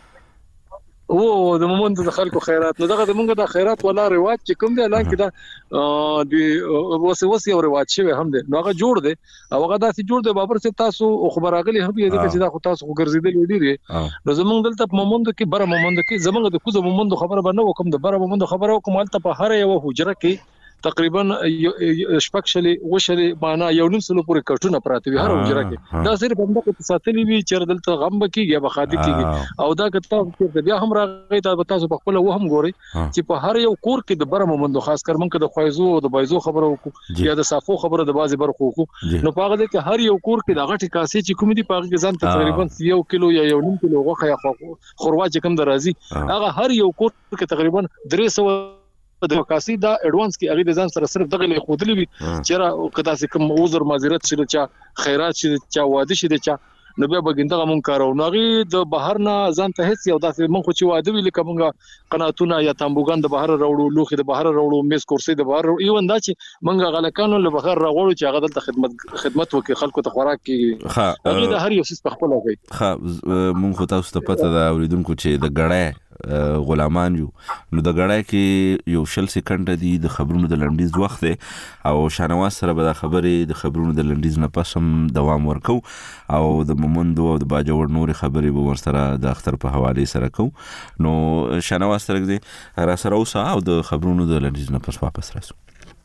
او د مومند د خلکو خیرات نو دغه موږ د خیرات ولا رواج چې کوم دی لکه دا د وسوسه یو رواج شوی هم دی نو هغه جوړ دی او هغه داسې جوړ دی بابر چې تاسو خبر راغلی هم دی چې دا خو تاسو ګرځیدل ډیری نو زمونږ دلته مومند کې بره مومند کې زمونږ د کوزه مومند خبره باندې وکم د بره مومند خبره وکم الته په هر یو حجره کې تقریبا شپږشلي وشلي معنا یو نیم سلو پورې کټونه پراته وي هر حجره کې دا صرف هم د ساتلې وی چې دلته غم بکیږي بخادي کیږي او دا کتاب چې بیا هم راغی دا تاسو په خپل وهم ګوري چې په هر یو کور کې د بره مومند خاص کر منکه د خوایزو او د بایزو خبره وکړو یا د صافو خبره د بازي برخو نو په هغه کې هر یو کور کې د غټي کاسې چې کوم دي په هغه ځان تقریبا 1 کیلو یا 1.5 کیلو غوخه یا خوروا چې کوم درازي هغه هر یو کور کې تقریبا 300 د کاسي دا اډوانس کې هغه د ځان سره صرف دغه خودلی وي چې را کدا سي کوم عذر معذرت شي چې خیرات شي چې واده شي چې نو بیا بګینده مون کارو نو غي د بهر نه ځان ته هیڅ یو داسې مونږ خو چې واده ویل کومه قناتونه یا تامبوګان د بهر راوړو لوخي د بهر راوړو میز کورسي د بهر ایون دا چې مونږ غلکانو له بهر راوړو چې هغه دلته خدمت وکي خلکو ته خوراک کې هغه د هر یو څه په خپل کوي مونږ خو تاسو ته پته دا اوریدونکو چې د غړې غلامان یو نو د غړای کې یو 20 سکند دی د خبرونو د لنډیز وخت دی او شانواز سره به د خبرې د خبرونو د لنډیز نه پسم دوام ورکو او د مومندو او د باجوړ نور خبرې به ورسره د اختر په حواله سره کو نو شانواز سره دې را سره اوسه او د خبرونو د لنډیز نه پس واپس راسو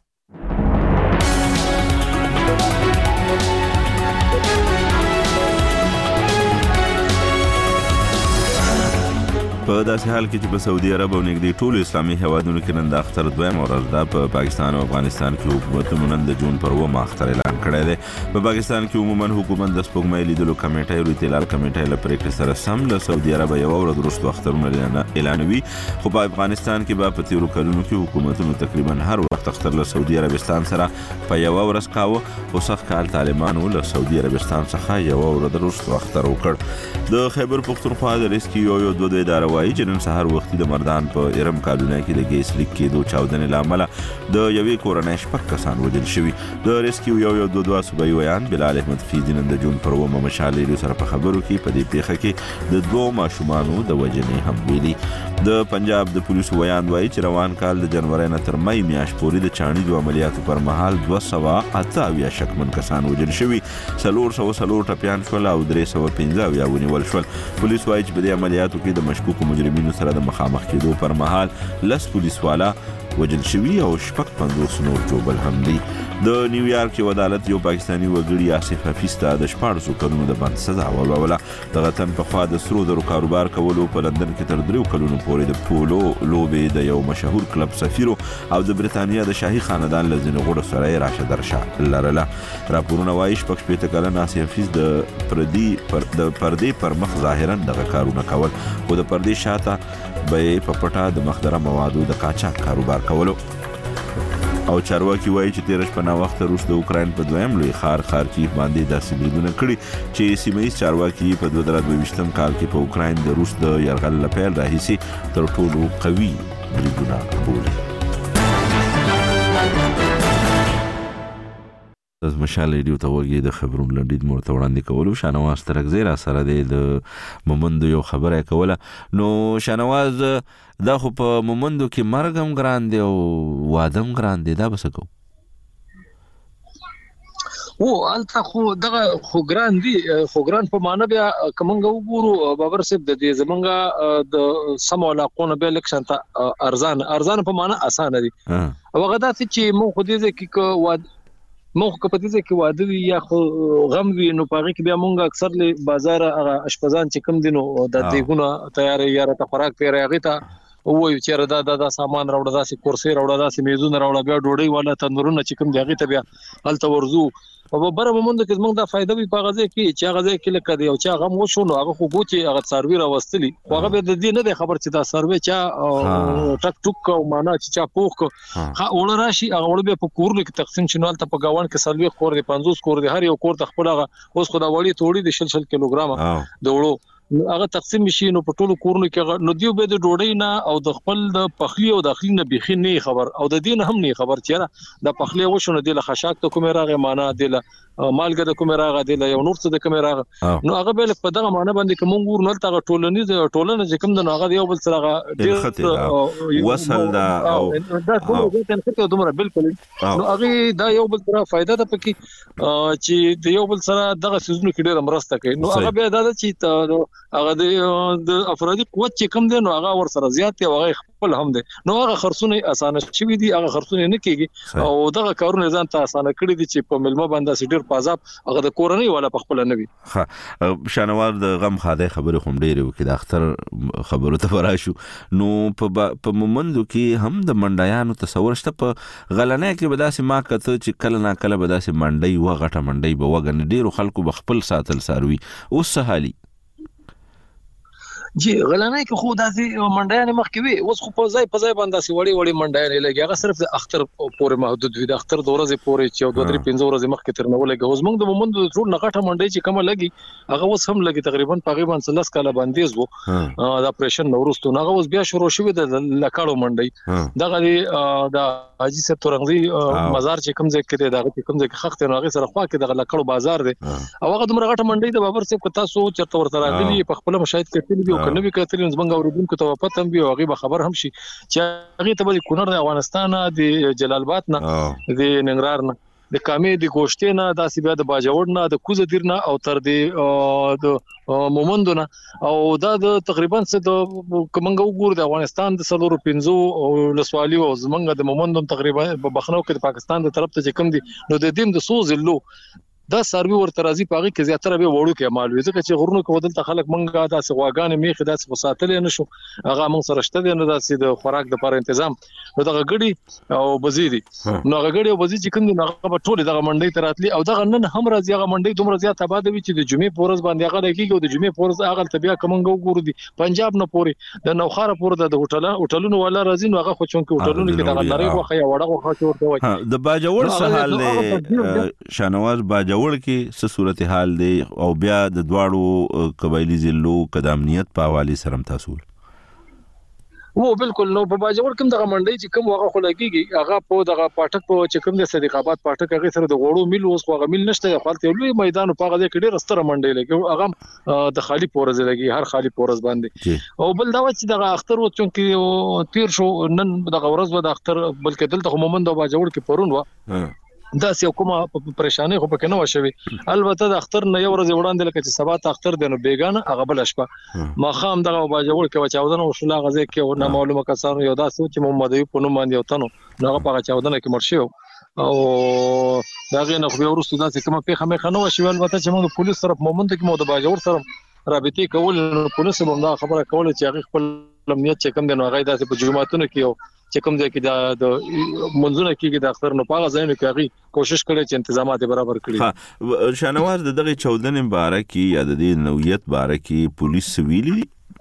په داسې حال کې چې په سعودي عرب او نږدې ټولو اسلامي هیوادونو کې نن د اختر دویم ورځ ده په پاکستان او افغانستان کې حکومتونو نن د جون پر 9 اختر اعلان کړی دی په پاکستان کې عموما حکومت د سپوږمۍ لیدلو کمیټې او اطلاع کمیټې له پریکړې سره سم له سعودي عرب یو ورځ وروسته اخترونه اعلانوي خو په افغانستان کې په تیرو کلونو کې حکومتونو تقریبا هر وخت اختر له سعودي عربستان سره په یو ورځ کاوه او سخت کال طالبانو له سعودي عربستان څخه یو ورځ وروسته اختر وکړ د خیبر پختونخوا د ریسکیو یو دوه اداره وايي چې نن سهار وختي د مردان په ارم کالونه کې د ګیس لیک کېدو چاودنې لامل د یوې کورنۍ شپږ کسان وژل شوي د ریسکیو یو دوه صوبایي ویان بلال احمد فیض نن د جون پر 9 مشالې سره په خبرو کې په دې پیښه کې د دوه ماشومانو د وژنې هم ویلي د پنجاب د پولیسو ویان وایي چې روان کال د جنوري نه تر مې میاشت پورې د چاڼي عملیاتو پر مهال 288 شکمن کسان وژل شوي 400 ټپيان شول او 315 ونیول شول پولیس وایي چې په دې عملیاتو کې د مشکوکو مجرمینو سره د مخامخ کېدو پر مهال لس پولیس والا وژل شوي او 50 نور جوبل هم دي د نیویارک یو عدالت یو پاکستانی وګړي آصف حفیظ ته د 14 کلونو د بند سزا ورکوله دغه تن په خوا د سرو زرو کاروبار کولو په لندن کې تر 3 کلونو پورې د پولو لوبې د یو مشهور کلب سفیر او د بریتانیا د شاهي خاندان له ځینو غړو سره راشه درشه لرله راپورونه وایي شپږ کلن آصف حفیظ د پردې پر مخ ظاهرا دغه کارونه کول خو د پردې شاته به په پټه د مخدره موادو د قاچاق کاروبار کولو او چارواکي وایي چې تیر شپه نا وخت روس د اوکرين په دویم لوی خار کې باندې داسې بریدونه کړي چې سیمه‌یز چارواکي په 2022 کال کې په اوکرين د روس د یرغل لپاره راهیسي تر ټولو قوي بریدونه بولي از مشال ریډیو ته وګورئ د خبرونو لنډید مرته وړاندې کولو شانواز ترکزی را سره د مومندو یو خبره کوله نو شانواز دا خو په مومندو کې مرګم ګران دی او وادم ګران دی دا بسکو او الته خو دغه خو ګران دي خو ګران په معنا بیا کومنګ وګورو بابر صاحب د دې زمونږه د سمو علاقونو به لکشن ته ارزان په معنا اسانه دي او غدا چې مو خو دې کې موږ په دې کې واده وی یا خو غم وی نو پاره کې بیا مونږ اکثر له بازار هغه اشپزان چې کم دینو د دیګونه تیار یا ته خوراک پیری هغه ته وایو چې دا سامان راوړه داسې کورسي راوړه داسې میزونه راوړه بیا ډوډۍ والا تندورونه چې کم دی هغه ته بیا هلته ورزو او بره مومند کې موږ دا فائدہ به پاغه کې چې هغه کې لکه دی او چې هغه مو شو نو هغه خو ګوتي هغه سروي راوستلی هغه به د دې نه د خبر چې دا سروي چې ټک ټک او معنا چې پوخ ها وړ راشي هغه وړ به په کور کې تقسیم شنوال ته په گاون کې سلوي خور دی 50 کور دی هر یو کور ته خپل هغه اوس خدا وړي توړي د شل کیلوګرام د وړو هغه تقسیم شي نو په ټولو کورونو کې نو دیو به د ډوډۍ نه او د خپل د پخلی او د اخلي نه بيخي نه خبر او د دین هم نه خبر چیرې د پخلی وشونه د خشاک ته کومه راغه معنا د مالګه د کومه راغه د یو نور څه د کومه راغه نو هغه به په دغه معنا باندې کوم ګور نه تاغه ټولنه چې کوم د هغه یو بل سره وصل دا او دا څه دومره بالکل نو هغه دا یو بل سره فائدہ ده پکې چې د یو بل سره دغه سيزونو کې ډېر مرسته کوي نو هغه به دا چې هغه د افرادي قوت چې کم دي نو هغه ور سره زیات دی هغه خپل هم دي نو هغه خرڅونه اسانه شوي دي هغه خرڅونه نه کیږي او دغه کارونه ځان ته اسانه کړی دي چې په ملمه باندې سټر پازاب هغه د کورنۍ ولا په خپل نه وي شانوار د غم خاده خبره هم ډیره وکړه د اختر خبرو ته فراشو نو په مومندو کې هم د منډایانو تصور شته په غلنه کې بداسې ما کته چې کله نا کله بداسې منډي و غټه منډي به وګن ډیرو خلکو بخپل ساتل ساروي اوس سهالي جی غلانه کې خو داسې منډیان مخ کې وي اوس خو په ځای باندې سي وړي منډیان لګي هغه صرف د اختر پورې محدود وي د اختر د ورځې پورې چې 2-3 ورځې مخ کې ترنه ولګي اوس موږ د مومند د ټول نغټه منډي چې کومه لګي هغه اوس هم لګي تقریبا تقریبا 10 کاله باندې وو د اپریشن نورستو هغه اوس بیا شروع شوی د لکاړو منډي دغه د حاجی صاحب تورنګي مزار چې کوم ځای کې دغه کوم ځای کې خخت نه هغه سره خوا کې د لکاړو بازار دی او هغه د مرغټه منډي د بابر صاحب کتا سو چرته ورته راغلي په خپل مشاهد کې او کنه وی کتل زمنګ اوریدونکو ته پته هم وي او هغه خبر هم شي چې هغه ته د کونړ د افغانستان د جلال آباد نه د ننګرهار نه د کامې د ګوشتې نه داسې بیا د باجوړ نه د کوزه دیر نه او تر د مومندو نه او دا د تقریبا څه د کومنګ وګور د افغانستان د 315 لسوالي او زمنګ د مومندو تقریبا بخنو کې د پاکستان د طرف ته چې کوم دي نو د دیم د سوزلو دا سروي ورته راځي پاږي کې زیاتره به وړو کې مال وي ځکه چې غرونو کې ودل ته خلک منګه داسې غواګانې میخه داسې وساتلې نشو هغه موږ سره شته نه داسې د خوراک د پر تنظیم نو دغه غړي او بزيدي نو هغه غړي او بزي چې کوم دغه په ټوله دغه منډي تراتلی او دغه نن هم راځي هغه منډي دومره زیات آباد وي چې د جمعې پورز باندې هغه لګيږي او د جمعې پورز هغه ته بیا کومنګ وګورو دي پنجاب نه پوري د نوخاره پور د هوټلونو ولا راځي نو هغه خو چون کې هوټلونو کې دغه لري خو یا وړه خو ورته وي د باجوړ سهال له شانواز باجوړ کې صورتحال دی او بیا د دواړو قبایلی ضلعو قدامنیت په حواله سره تاسو وو بالکل نو په باجوړ کوم دغه منډي چې کوم واغه خلګيږي هغه په دغه پاټک په چې کوم د صدیق آباد پاټک هغه سره د غوړو میل اوس خو هغه میل نشته خپل لوی میدان په هغه کې ډېر ستر منډي لګي هغه د خالی پورز لګي هر خالی پورز باندې او بل دا چې دغه اختر و چې تیر شو نن دغه ورځ و د اختر بلکې دلته مومند او باجوړ کې پرون و دا سې کومه پریشانی خو پکې نه وشوي البته د اختر نه یو ورځ وړاندې لکه چې سبا ته اختر دی نو بیگانه هغه بل شپه ما خام دغه باجوړ کې چاودنه وشوله غزه کې نه معلومه کسانو یو دا سوچ محمد ایوب په نوم باندې وتنو هغه په چاودنه کې مرشي او داغه نه خو ورسته دا چې کومه پیخه مې خنو وشوي البته چې موږ پولیس طرف مومند کې مو د باجوړ سره رابطې کول پولیس هم دا خبره کوله چې هغه خپل امنیت چې کوم دی نو هغه داسې په جمعاتونو کې چې کوم ځای کې د منځونه کې د اختر نو پاغه ځای نه کوي کوشش کړي چې تنظیمات برابر کړي شانواز دغه 14 مبارکي یا د دې نوعیت بارکي پولیس ویلي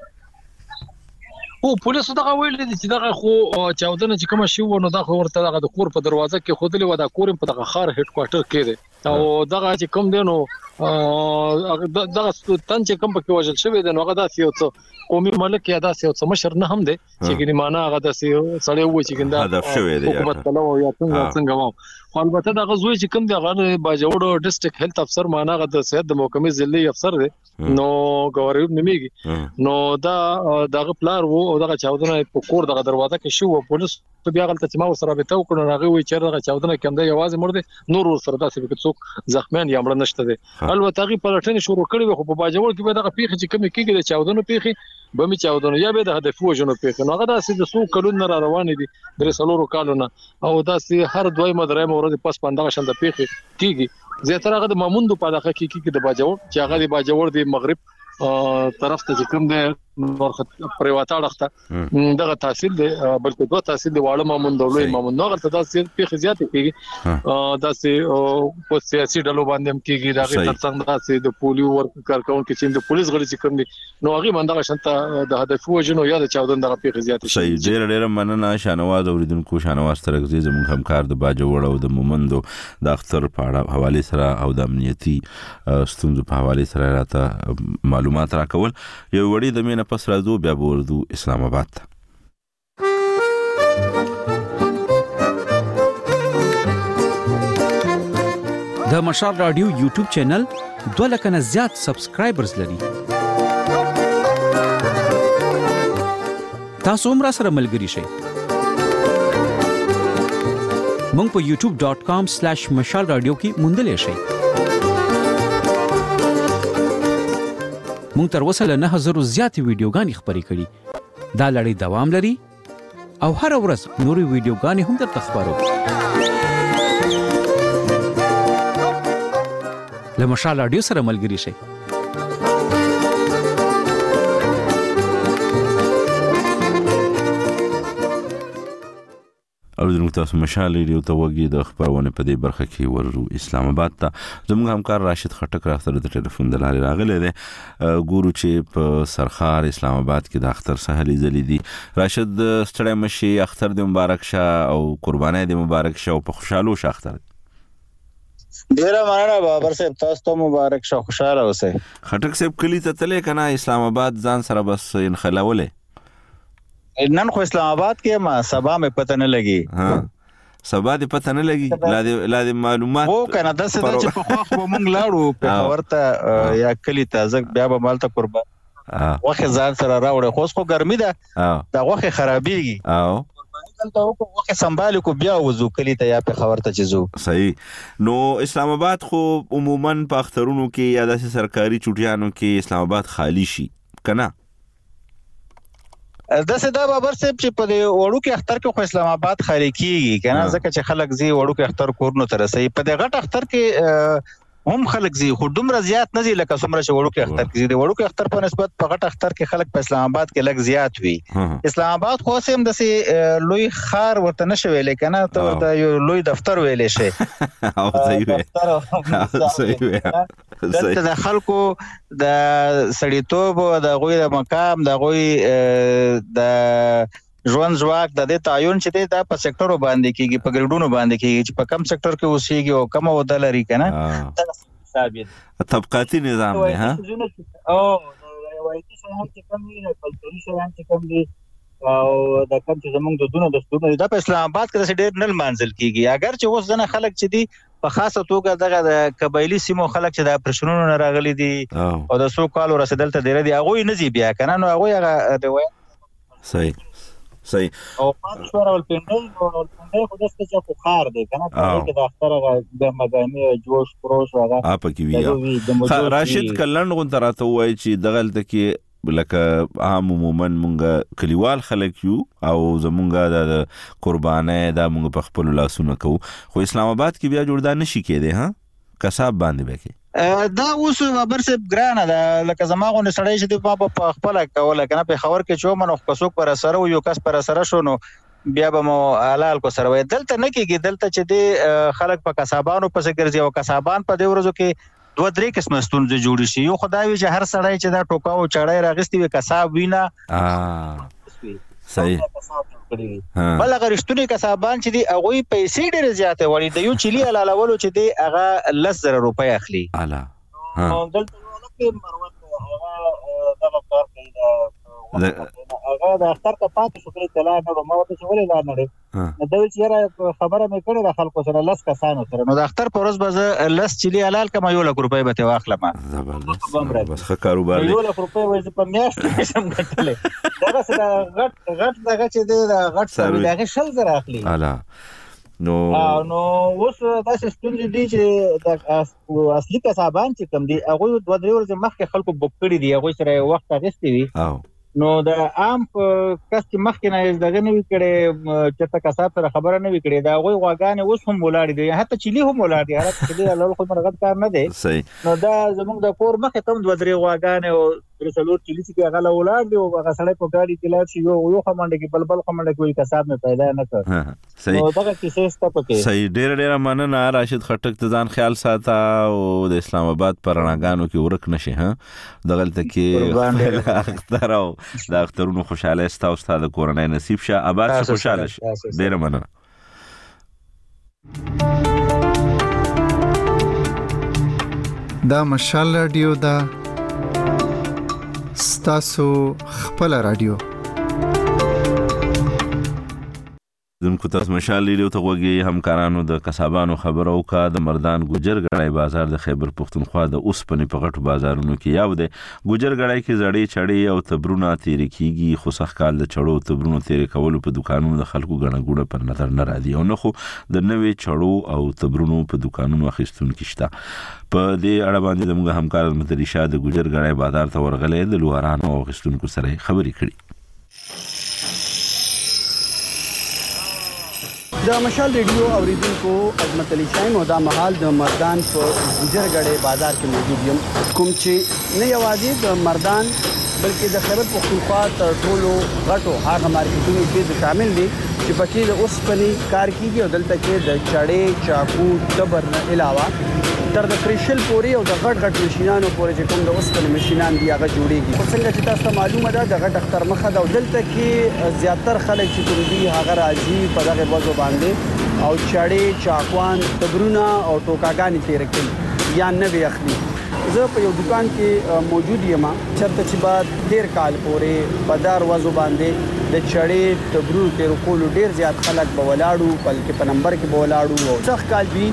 او پولیسو دغه ویل دي چې دغه خو چاودنه چې کوم شی ونه دغه ورته دغه د کور په دروازه کې خودلې و د کور په دغه خار هډ کوارټر کې دی او دغه چې کوم دی نو دغه تن چې کوم پکې وژل شوی دی نو هغه داسې یو څه قومي ملک یا داسې یو څه مشر نه هم دی چې ګنې معنا هغه داسې سړی و چې ګنده هدف شوی دی حکومت کولو یا څنګه و خو البته دغه زوی چې کوم دی هغه باجوړ ډیسټریکټ هیلث افسر معنا هغه د صحت د محکمې ضلعي افسر دی نو ګورېب نمیږي نو دا دغه پلار وو او دغه چاودنه په کور دغه دروازه کې شو پولیس ته بیا غلطه چې ما سره به تو کړو هغه وی چې دغه چاودنه کوم دی یوازې مرده نور سره داسې به څوک زخمیان یا مړ نشته دي البته غي پلټنې شروع کړې خو په باجوړ کې به دغه پیخ چې کوم کېږي د چاودنه پیخي به می چاودنه یا به د هدف وژنو پیخ نو هغه داسې د سو کلون را روان دي درې سلورو کالونه او داسې هر دوی مدرې مورد پس پنده شند پیخ کېږي زیاتره هغه د ماموندو په دغه کې د باجوړ چې هغه د باجوړ د مغرب طرف ته کوم دی ورخت پریواته اړخته دغه تحصیل دی بلکې دوه تحصیل دی واړه مامون دولوي مامون نو غلطه داسې په زیات کېږي داسې په سیاسي ډلو باندې هم کېږي دغه ترڅنګ داسې د پولیو ورک کارکون کې چې د پولیس غړي چې کوم دي نو هغه باندې شنته د هدف وژنو یا د چاودن دغه په زیات شي صحیح ډېر مننه شانواز اوریدونکو شانواز ترغزي زموږ همکار د باجوړ او د مومندو د اختر په اړه حواله سره او د امنیتي ستونزو په حواله سره راته معلومات راکول یو وړي د مینه پس راځو بیا ورځو اسلام آباد ته د مشال رادیو یوټیوب چینل 2 لک نه زیات سبسکرایبرز لري تاسو هم را سره ملګری شئ مونږ په youtube.com/mashalradio کې موندلې شئ مونږ تر اوسه له 9000 زیاتې ویډیوګانې خپرې کړې دا لړۍ دوام لري او هر ورځ نورې ویډیوګانې هم درته خپرو له مشال رادیو سره ملګری شئ او د تاسو مشال ریډیو ته وګورئ د خبرونه په دې برخه کې ورو اسلام آباد ته زموږ همکار راشد خټک راځره د ټلیفون د لارې راغلی دی ګورو چې په سرخار اسلام آباد کې د اختر سهلي زلي دي راشد ستړی مشي اختر د مبارک شه او قرباني د مبارک شه او په خوشاله شه اختر ډیره مننه بابر صاحب تاسو ته مبارک شه خوشاله اوسئ خټک صاحب کلی ته تلې کنه اسلام آباد ځان سره بس انخلاولې نن خو اسلام آباد کې ما سبا مې پته نه لګي سبا دې پته نه لګي لا دې معلومات وو کنه داسې چې په خو مونږ لاړو په ورته یا کلی ته ځک بیا به مالته قربان وخت ځان سره راوړي خو ګرمي ده دا وخت خرابېږي دلته وخت سنبال کو بیا وضو کلی ته یا په خبرته چیزو صحیح نو اسلام آباد خو عموما په اخترونو کې یا د سرکاري چټیانو کې اسلام آباد خالی شي کنه د سدا بابر صاحب چې په وړو کې اختر کې خو اسلام آباد خالی کیږي کنه ځکه چې خلک زی وړو کې اختر کورنو تر رسي په دې غټ اختر کې هم خلک زی خو دومره زیات نه زی لکه څومره چې وړو کې اختر کې دي وړو کې اختر په نسبت په غټ اختر کې خلک په اسلام آباد کې لږ زیات وي اسلام آباد خو سم د سي لوی خار ورته نشو ویلې کنه ته ورته یو لوی دفتر ویلې شي او صحیح وي دلته د خلکو د سړیتوب د غوي د مقام د غوي د ژوند ځواک د دې تعین چې دا په سېکټرو باندې کېږي په ګریډونو باندې کېږي چې په کم سېکټر کې اوسېږي او کم وده لري کنه دا ثابت طبقاتي نظام دی ها او روایتي شاهان چې کم دي کلتوري شاهان چې کم دي او د کم چې زمونږ د دونه د ستونو دا په اسلام آباد کې ډېر نل منزل کېږي اگر چې اوس ځنه خلک چې دي په خاصه توګه دغه د قبایلی سیمو خلک چې د پرشنونو نه راغلي دي او د سو کالو رسیدل ته ډېر دي هغه نه زی بیا کنه نو هغه روایت صحیح او پاتشور او پندل خو دسته چې په خار دی کنه چې د اختر د مګانی جوش پروش هغه اپ کې وی راشد کلن غون تراته وای چې دغلت کې لکه عام عموما مونږه کلیوال خلک یو او زمونږه د قربانه دا مونږ په خپل لاسونه کوو خو اسلام آباد کې بیا جوړدا نشي کېده ها کسب باندې بکی دا اوس خبر سه ګرانه ده لکه زماغه نسړی چې په خپل کوله کنه په خبر کې چومن او کڅوک پر سره یو کس پر سره شونو بیا به مو حلال کو سره دلته نه کېږي دلته چې دی خلک په کسبانو پس ګرځي او کسبان په دې ورځو کې دوه درې قسمه ستونزې جوړې شي یو خدای وي چې هر سړی چې دا ټوکاو چړای راغستي وي کسب وینا صحیح بل هغه رښتونی کسبان چې دی هغه پیسې ډېر زیاته وړي د یو چلی حلالولو چې دی هغه 10,000 روپۍ اخلي اعلی دلته ولکه مروت هغه دغه کار کوي هغه د اختر ته پاتې شو کړی کله نو ما ورته ولې لا نه نو دا چې خبره مې کړې د خلکو سره 10 کسانو سره نو د اختر په ورځ به 10 چلی حلال کما 1,00,000 روپۍ به واخلم زبردست بس ښه کاروبار دی 1,00,000 روپۍ وځي په میاشت کې سم کټلې دا څه غټ دغه چې دی غټ سره هغه 1,000 اخلي اعلی نو اوس دا ستونزې دي چې د اصلي کسبان چې کم دي هغه دوه درې ورځې مخکې خلکو بوک کړي دي هغه سره وخت اخیستی وي نو د عام کس چې مخکې نه دغه نه وی کړي چې تا کسب سره خبره نه وی کړي دا غوي غواګانې اوس هم ولاړ دي حتی چلی هم ولاړ دي هر څه دی الله خو مرغت کار نه دی نو دا زموږ د کور مخې ته دوه درې غواګانې او رسولور چلی چې هغه ولاړ دي او هغه سړی په ګاډي کې لاړ شي یو خمنډه کې بلبل خمنډه کې کسب نه پیدا نه کړ صحیح دغه کیسه ست پکې صحیح ډېر مننه راشد خټک ته ځان خیال ساته او د اسلام آباد پرانګانو کې ورک نشي ها دغلت کې اختر او د اخترونو خوشاله است او ستاسو کورنۍ نصیب شه آباد شه خوشاله شه ډېر مننه دا مشال رادیو دا ستاسو خپل رادیو دونکو تاسو مشال لیدو ته وګي همکارانو د کسبانو خبرو کا د مردان ګجرګړای بازار د خیبر پختونخوا د اوسپنې په غټو بازارونو کې یو د ګجرګړای کې زړې چړې او تبرونه تیرې کیږي خو سخت کال د چړو تبرونه تیرې کول په دکانونو د خلکو غنګوړه پر نظر نه راځي او نه خو د نوې چړو او تبرونو په دکانونو اخیستون کیشته په دې اړه باندې زموږ همکار متری شاه د ګجرګړای بازار ته ورغلې د لوهرانو او اخیستونکو سره خبرې کړې د مشال ریډیو اوریدونکو عظمت علي شایم او د مهال د مردان په ګجرګړې بازار کې موجود یم کوم چې نه یوازې د مردان بلکې د خیبر پختونخوا تر ټولو غټو هغه مارکیټونو کې شامل دي چې پکې د اوسپنې کار کیږي او دلته کې د چړې چاقو تبر نه علاوه تر د فریشل پوري او د غټ ماشينانو پورې چې کوم د اوسپنې ماشينان دي هغه جوړيږي خو څنګه چې تاسو معلومه ده د غټ اختر مخه ده او دلته کې زیاتر خلک چې کوم دي هغه راځي په دغه وځو باندې او چړې چاقوان تبرونه او ټوکاګانې تیر کوي یا نه وی اخلي زه په یو دکان کې موجود یم چرته چې بعد ډیر کال پورې په دار وځو باندې د چړې تبرو تیر کول ډیر زیات خلک به ولاړو بلکې په نمبر کې به ولاړو او څخ کال بي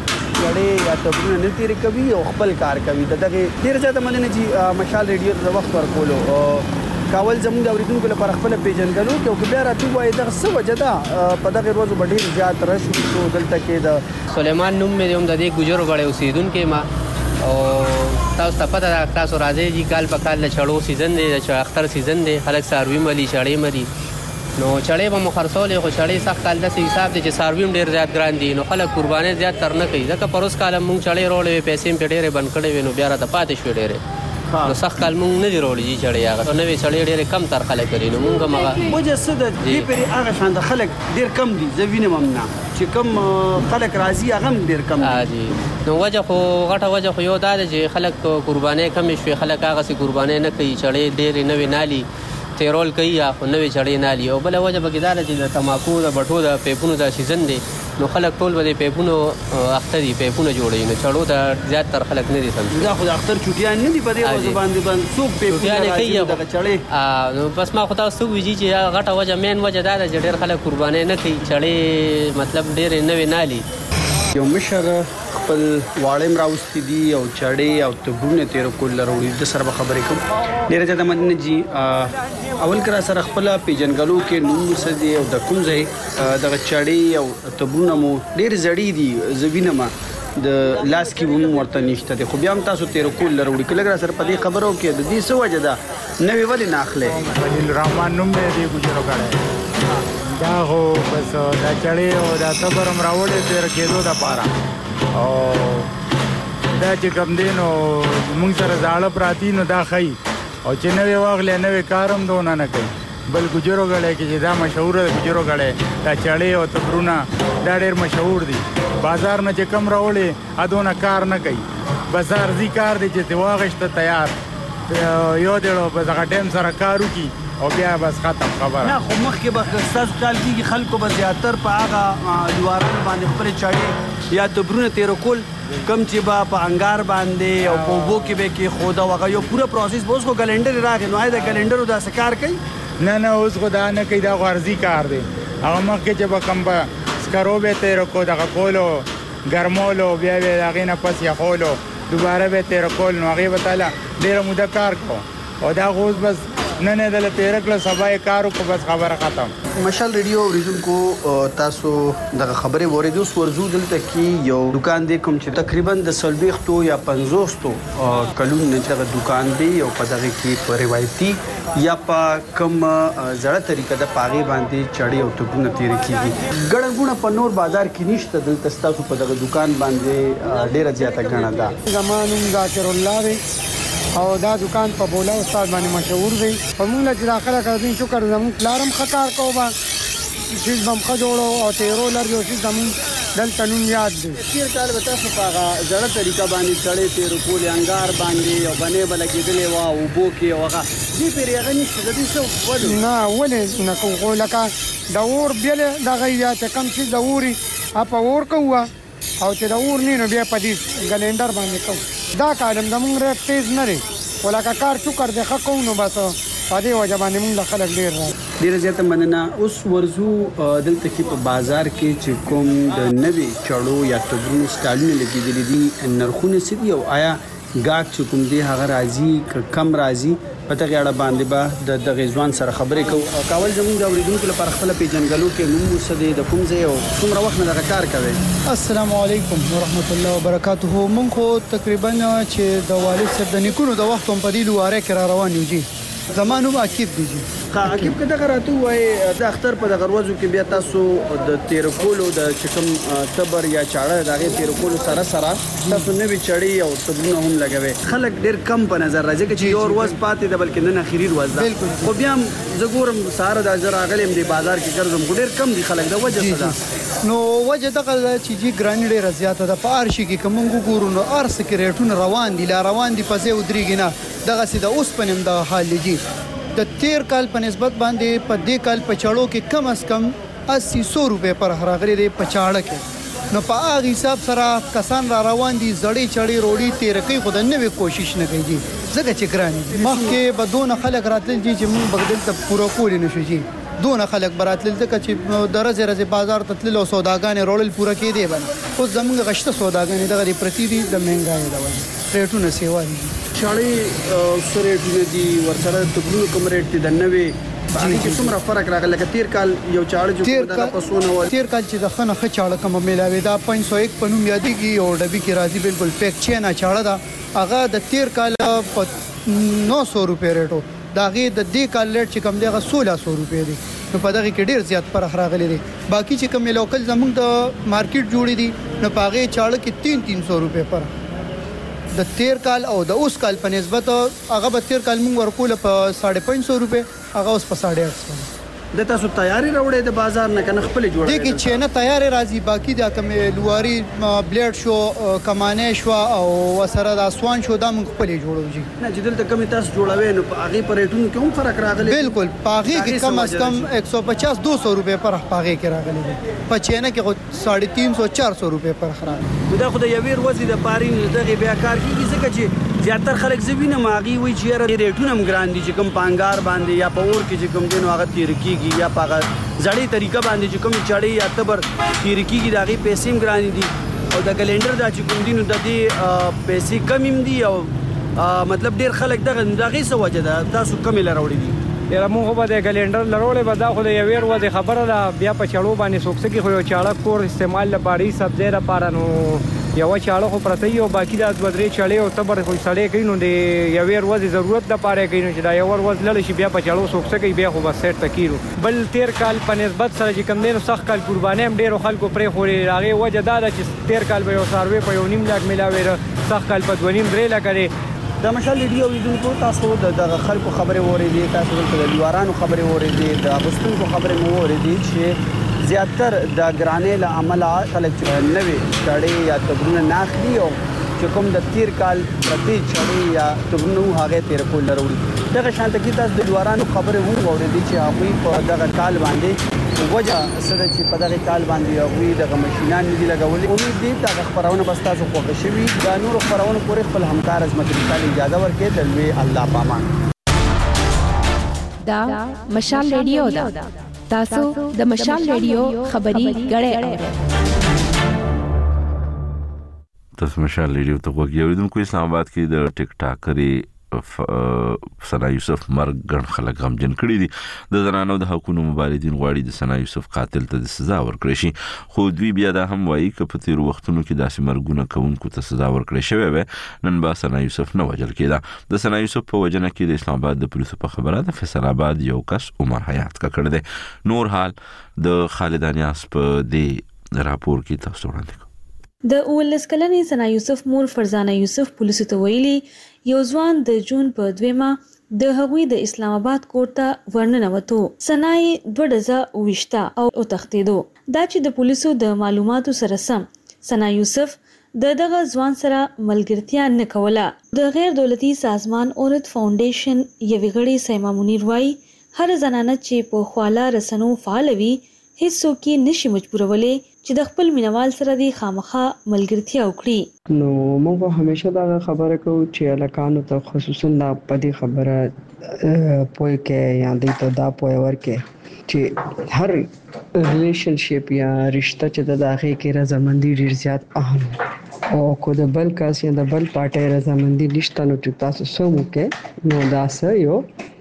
چړې یا تبرونه نه تیر کوي او خپل کار کوي. دغه ډیر زیاته مننه چې مشال ریډیو ته وخت ورکولو. کاول زموږ د اوریدونکو لپاره خپل پیژنګلو کې او بیا راته وایي دغه څه وجه ده په دغه ورځو به ډېر زیات رش وشو دلته کې. د سلیمان نوم مې هم د دې ګجرو غړی اوسېدونکی ما او تاسو ته پته ده تاسو راځئ چې کال په کال د چړو سیزن دی د اختر سیزن دی خلک څاروي ملي چړې مري نو چړې به مو خرڅولې خو چړې سخت کال داسې حساب دی چې څاروي هم ډېر زیات ګران دي نو خلک قربانۍ زیات تر نه کوي ځکه پروس کال موږ چړې روړې وې پیسې هم پې ډېرې بند کړې وې نو بیا راته پاتې شوې ډېرې نو سخت کال موږ نه دي روړې چې چړې هغه نوې چړې ډېرې کم تر خلک کوي نو موږ هم هغه وجه څه ده دې پرې هغه شان د خلک ډېر کم دي زه وینم هم نه چې کم خلک راځي هغه هم ډېر کم دي. نو وجه خو غټه وجه خو یو دا ده چې خلک قربانۍ کمې شوې خلک هغسې قربانۍ نه کوي چړې ډېرې نوې نالي تیرول کوي یا خو نوې چړې نالي او بله وجه پکې دا ده چې د تماکو د بټو د پیپونو دا سیزن دی نو خلک ټول به د پیپونو اخته دي پیپونه جوړوي نو چړو ته زیات تر خلک نه دي سمجي دا خو د اختر چوټیان نه دي په دې وجه باندې څوک پیپونه کوي دغه چړې نو بس ما خو تاسو ویجی چې غټه وجه مین وجه دا ده چې ډېر خلک قربانۍ نه کوي چړې مطلب ډېرې نوې نالي. یو مشر خپل واړم راوستي دي او چړې او تبونه تیر کول لري د سره خبرې کوم ډېر ځکه مدنه جی اول کرا سره خپل پیجنګلو کې نوم سدي او د کوم ځای د چړې او تبونه مو ډېر زړې دي زوینما د لاس کې ومو ورته نشته خو بیا هم تاسو تیر کول لري کله کرا سره په دې خبرو کې د دې څه وجه ده نوې ولې نه اخلي. الرحمن نوم دې ګجرو کړه دا هو بس دا چړې او دا تبرم راوړې تیر کېدو د پاره او دا چې کم دینو موږ سره زاړه پراتی نو دا خی او چې نوې واغلې نوې کارم دونه نه کوي بل ګجرو غړې کې چې دا مشهور دی ګجرو غړې دا چړې او تبرونه دا ډېر مشهور دي بازار نه چې کم راوړې ادونه کار نه کوي بازار زی کار دی چې واغشته تیار یو دیړو په هغه ټیم سره کار وکړي او بیا بس ختم خبره نه خو مخکې به ستاسو خیال کېږي خلکو به زیاتر په هغه دیوارانو باندې خپلې چړې یا تبرونه تیر کول کم چې به په انګار باندې او په اوبو کې به کېښوده او هغه یو پوره پروسس به اوس خو کلنډر راغی نو د کلنډرو داسې کار کوي نه اوس خو دا نه کوي دا خو عرضي کار دی هغه مخکې چې به کوم به سکرو به تیر کو دغه کولو ګرمولو بیا به د هغې نه پس یخولو دوباره به تیر کول نو هغې به تعالی ډېره موده کار کو او دا خو اوس بس نه نه دله تیر کړه سبا یې کار وکړو بس خبره ختم. مشال ریډیو اوریدونکو تاسو دغه خبرې واورېدو اوس ورځو دلته کې یو دکان دی کوم چې تقریبا د 40 یا 50 کلونو نه دغه دکان دی او په دغه کې په روایتي یا په کوم زړه طریقه د پاغي باندې چړې او تبونه تیر کیږي ګړنګونه په نور بازار کې نشته دلته تاسو په دغه دکان باندې ډیره زیاته غاڼه ده. زمانوم ذاکر الله دی او دا دکان په بولا استاد باندې مشهور دی په موږ له داخله کړو شکر زموږ پلارم خکار کوبا چې بم خجوړو او تیرو لري او چې زموږ دلته نوم یاد دی. تیر کال به تاسو په زړه طریقه باندې چړې تیر کول انګار باندې او باندې بلګېدلې وا او بو کې وغه دې پرې هغه نشته د دې څه ولې نه ولې نه کوو لکه د اور بیل دغه یا ته کم چې د اوري اپ اور کوه او چې د اور نه نو بیا په دې ګلندر باندې کوو دا کارم د موږ رات تیز نه لري ولکه کار چوکر د خکو نو بس په دې وجه باندې موږ خلک ډیر زیاته مننه. اوس ورزو دلته کې په بازار کې چې کوم د نوې چړو یا تبرونو سټایلونه لګېدلې دي نرخونه څه دي او آیا ګاټ چې کوم دی هغه راځي کم راځي په دغه اړه باندې به د دغه ځوان سره خبرې کوو. کاول زموږ د اوریدونکو لپاره خپل پیژنګلو کې نوم وسدي د کوم ځای او څومره وخت نه دغه کار کوي. السلام علیکم ورحمت الله وبرکاته. مونږ خو تقریبا چې د والد صاحب د نیکونو د وخت په دې لواره کې را روان یو جی زمانو عقیب دي عقیب که دغه راته وای د اختر په دغه ورځو کې بیا تاسو د تیر کولو د چکم تبر یا چاړه دغه تیر کولو سره تاسو نوې چړې او تبونه هم لګوي خلک ډیر کم په نظر راځي چې یو ورځ پاتې د بلکې نن اخیری ورځ ده خو بیا زګورم ساره د اجر اغلم دی بازار کې ګرځم ډیر کم دي خلک د وجه څه نو وجه دغه چې جی ګرانی ډیر زیاته د پارشي کې کوم ګورو نو ارس کې ریټونه روان دي لا روان دي پځه ودرېږي نه دغه سیده اوس پنم د حال دی د تیر کال په نسبت باندې په دې کال په چړو کې کم از کم 800 روپے پر هرغری دی په چاړه کې نو په هغه حساب سره کسان را روان دي زړې چړې روړي تیر کوي خو د نوې کوشش نه کوي ځکه چې ګرانی مخکې بدون خلک راتل دي چې موږ بغدل ته پورا کول نه شو جی دون خلک براتل ځکه چې درجه رزه بازار ته تلل او سوداګانې رول پوره کې دی باندې خو زمونږ غشته سوداګانې دغه پرتی دي د مهنګای دا وایي ریټونه سیوا دي چاړي سریټونه دي ورسره تبرو کوم ریټ دي د نوې باندې چې څومره فرق راغلی لکه تیر کال یو چاړه جو د پسونه و تیر کال چې د خنه خ چاړه کوم ملاوي دا 501 په نوم یادېږي او ډبي کې راځي بالکل پیک چینا چاړه دا هغه د تیر کال په 900 روپے ریټو دا غي د دې کال ریټ چې کم دی هغه 1600 روپے دی نو په دغه کې ډیر زیات فرق راغلی دی باقي چې کوم لوکل زمونږ د مارکیټ جوړې دي نو پاغه چاړه کې 300 روپے پر د تیر کال او د اوس کال په نسبت هغه به تیر کال موږ ورکول په 550 روپے هغه اوس په 850 د تاسو تیاری راوړې د بازار نه کنه خپل جوړه دي کې چې نه تیاری راځي باقي دا کوم لواري بلیډ شو کمانه شو او وسره د اسوان شو دا موږ خپل جوړوږي نه چې دلته کم تاسو جوړوي نو په هغه پرېټونو کې هم فرق راغلی بالکل پاغي کې کم از کم 150 200 روپے پر پاغي کې راغلی دي په چینه کې 350 400 روپے پر خراب دا خو د یویر وځي د پارین دغه بیا کار کیږي ځکه چې زیاتره خلک زوینه ماغي وی چې ریټونه مګران دي چې کم پانګار باندې یا په اور کې چې کم دین هغه تیر کیږي یا په ځړې طریقه باندې چې کم چړې یا تبر تیر کیږي دغه پیسې مګران دي او د کلندر دا چې کوم دینو د دې پیسې کم دي او مطلب ډیر خلک دغه څه وجه ده تاسو کم لراوړي دي یاره موږ به د کلندر لرولې به دا خو د یویر وځي خبره ده بیا په چړو باندې سوکسه کې خو یو چاړه کور استعمال لپاره سبزی لپاره نو یو چاړه خو پرته یو باقی د ودرې چړې او تبر خو سړې کینو د یویر وځي ضرورت د پاره کینو چې دا یو ور لړ شي بیا په چړو سوکسه کې بیا خو بس سیټ تکیرو بل تیر کال په نسبت سره چې کم دینو سخت کال قرباني هم ډیرو خلکو پرې خوري راغي وجه دا چې تیر کال به یو سروي په 1.5 لاک ملاوي سخت کال په 2.5 لاک لري د مشال ویډیو لیدونکو تاسو د خلکو خبره وریدي تاسو د لیوارانو خبره وریدي د اغوستونکو خبره مو وریدي چې زیاتر د ګرانې له عمله خلک نوې چړې یا تبرونه ناخلي او چې کوم د تیر کال پرتی چړې یا تبرونه هغه تیر کول لري دغه شانته کې تاسو د لیوارانو خبره هم وریدي چې هغه په دغه کال باندې وجه سره چې په دغه کال باندې هغه دغه ماشينان دي لګولې امید دي دا خبرونه بس تاسو خوښ شي دا نور خبرونه پورې خپل همکار عظمت الله اجازه ورکړي دلوي الله پامان دا مشال ریډیو دا تاسو د مشال ریډیو خبري غړې تاسو مشال ریډیو ته وګورئ اسلام آباد کې د ټیک ټاکري سنا یوسف مرګ ګڼ خلک غمجن کړي دي د زنانو د حقوقو مبارزین غواړي د سنا یوسف قاتل ته د سزا ورکړي شي خو دوی بیا دا هم وایي چې په تیر وختونو کې داسې مرګونه کوونکو ته سزا ورکړي شوی و نن با سنا یوسف نه وجل کېده د سنا یوسف په وجنه کې د اسلام آباد د پولیسو په خبره د فیصل آباد یو کس عمر حیات کا کړ دي نور حال د خالدانیاس په دې راپور کې تاسو وړاندې د اولس کلنې سنا یوسف مور فرزانه یوسف پولیسو ته ویلي یو ځوان د جون په 2 د هغوی د اسلام آباد کوټ ته ورننوتو سنای 2020 او تختیدو دا چې د پولیسو د معلوماتو سره سم سنا یوسف دغه ځوان سره ملګرتیا نه کوله د غیر دولتي سازمان اورت فاونډیشن یوې غړي سیما منیر وای هر زنانه چې په خواله رسنو فعال وي هیڅوک یې نشي مجبورولې چې د خپل مینوال سره دی خامخا ملګرتیا وکړي نو موږ همیشه دا خبره کوو چې الکانو ته خصوصا د پدې خبره پوي کې یا د ته دا پوي ورکه چې هر ریلیشنشپ یا رشتہ چې د داخې کې رضامندي ډیر زیات اهم او کو د بل کس یا د بل پارټي رضامندي نشته نو چې تاسو سمو کې نو دا سه یو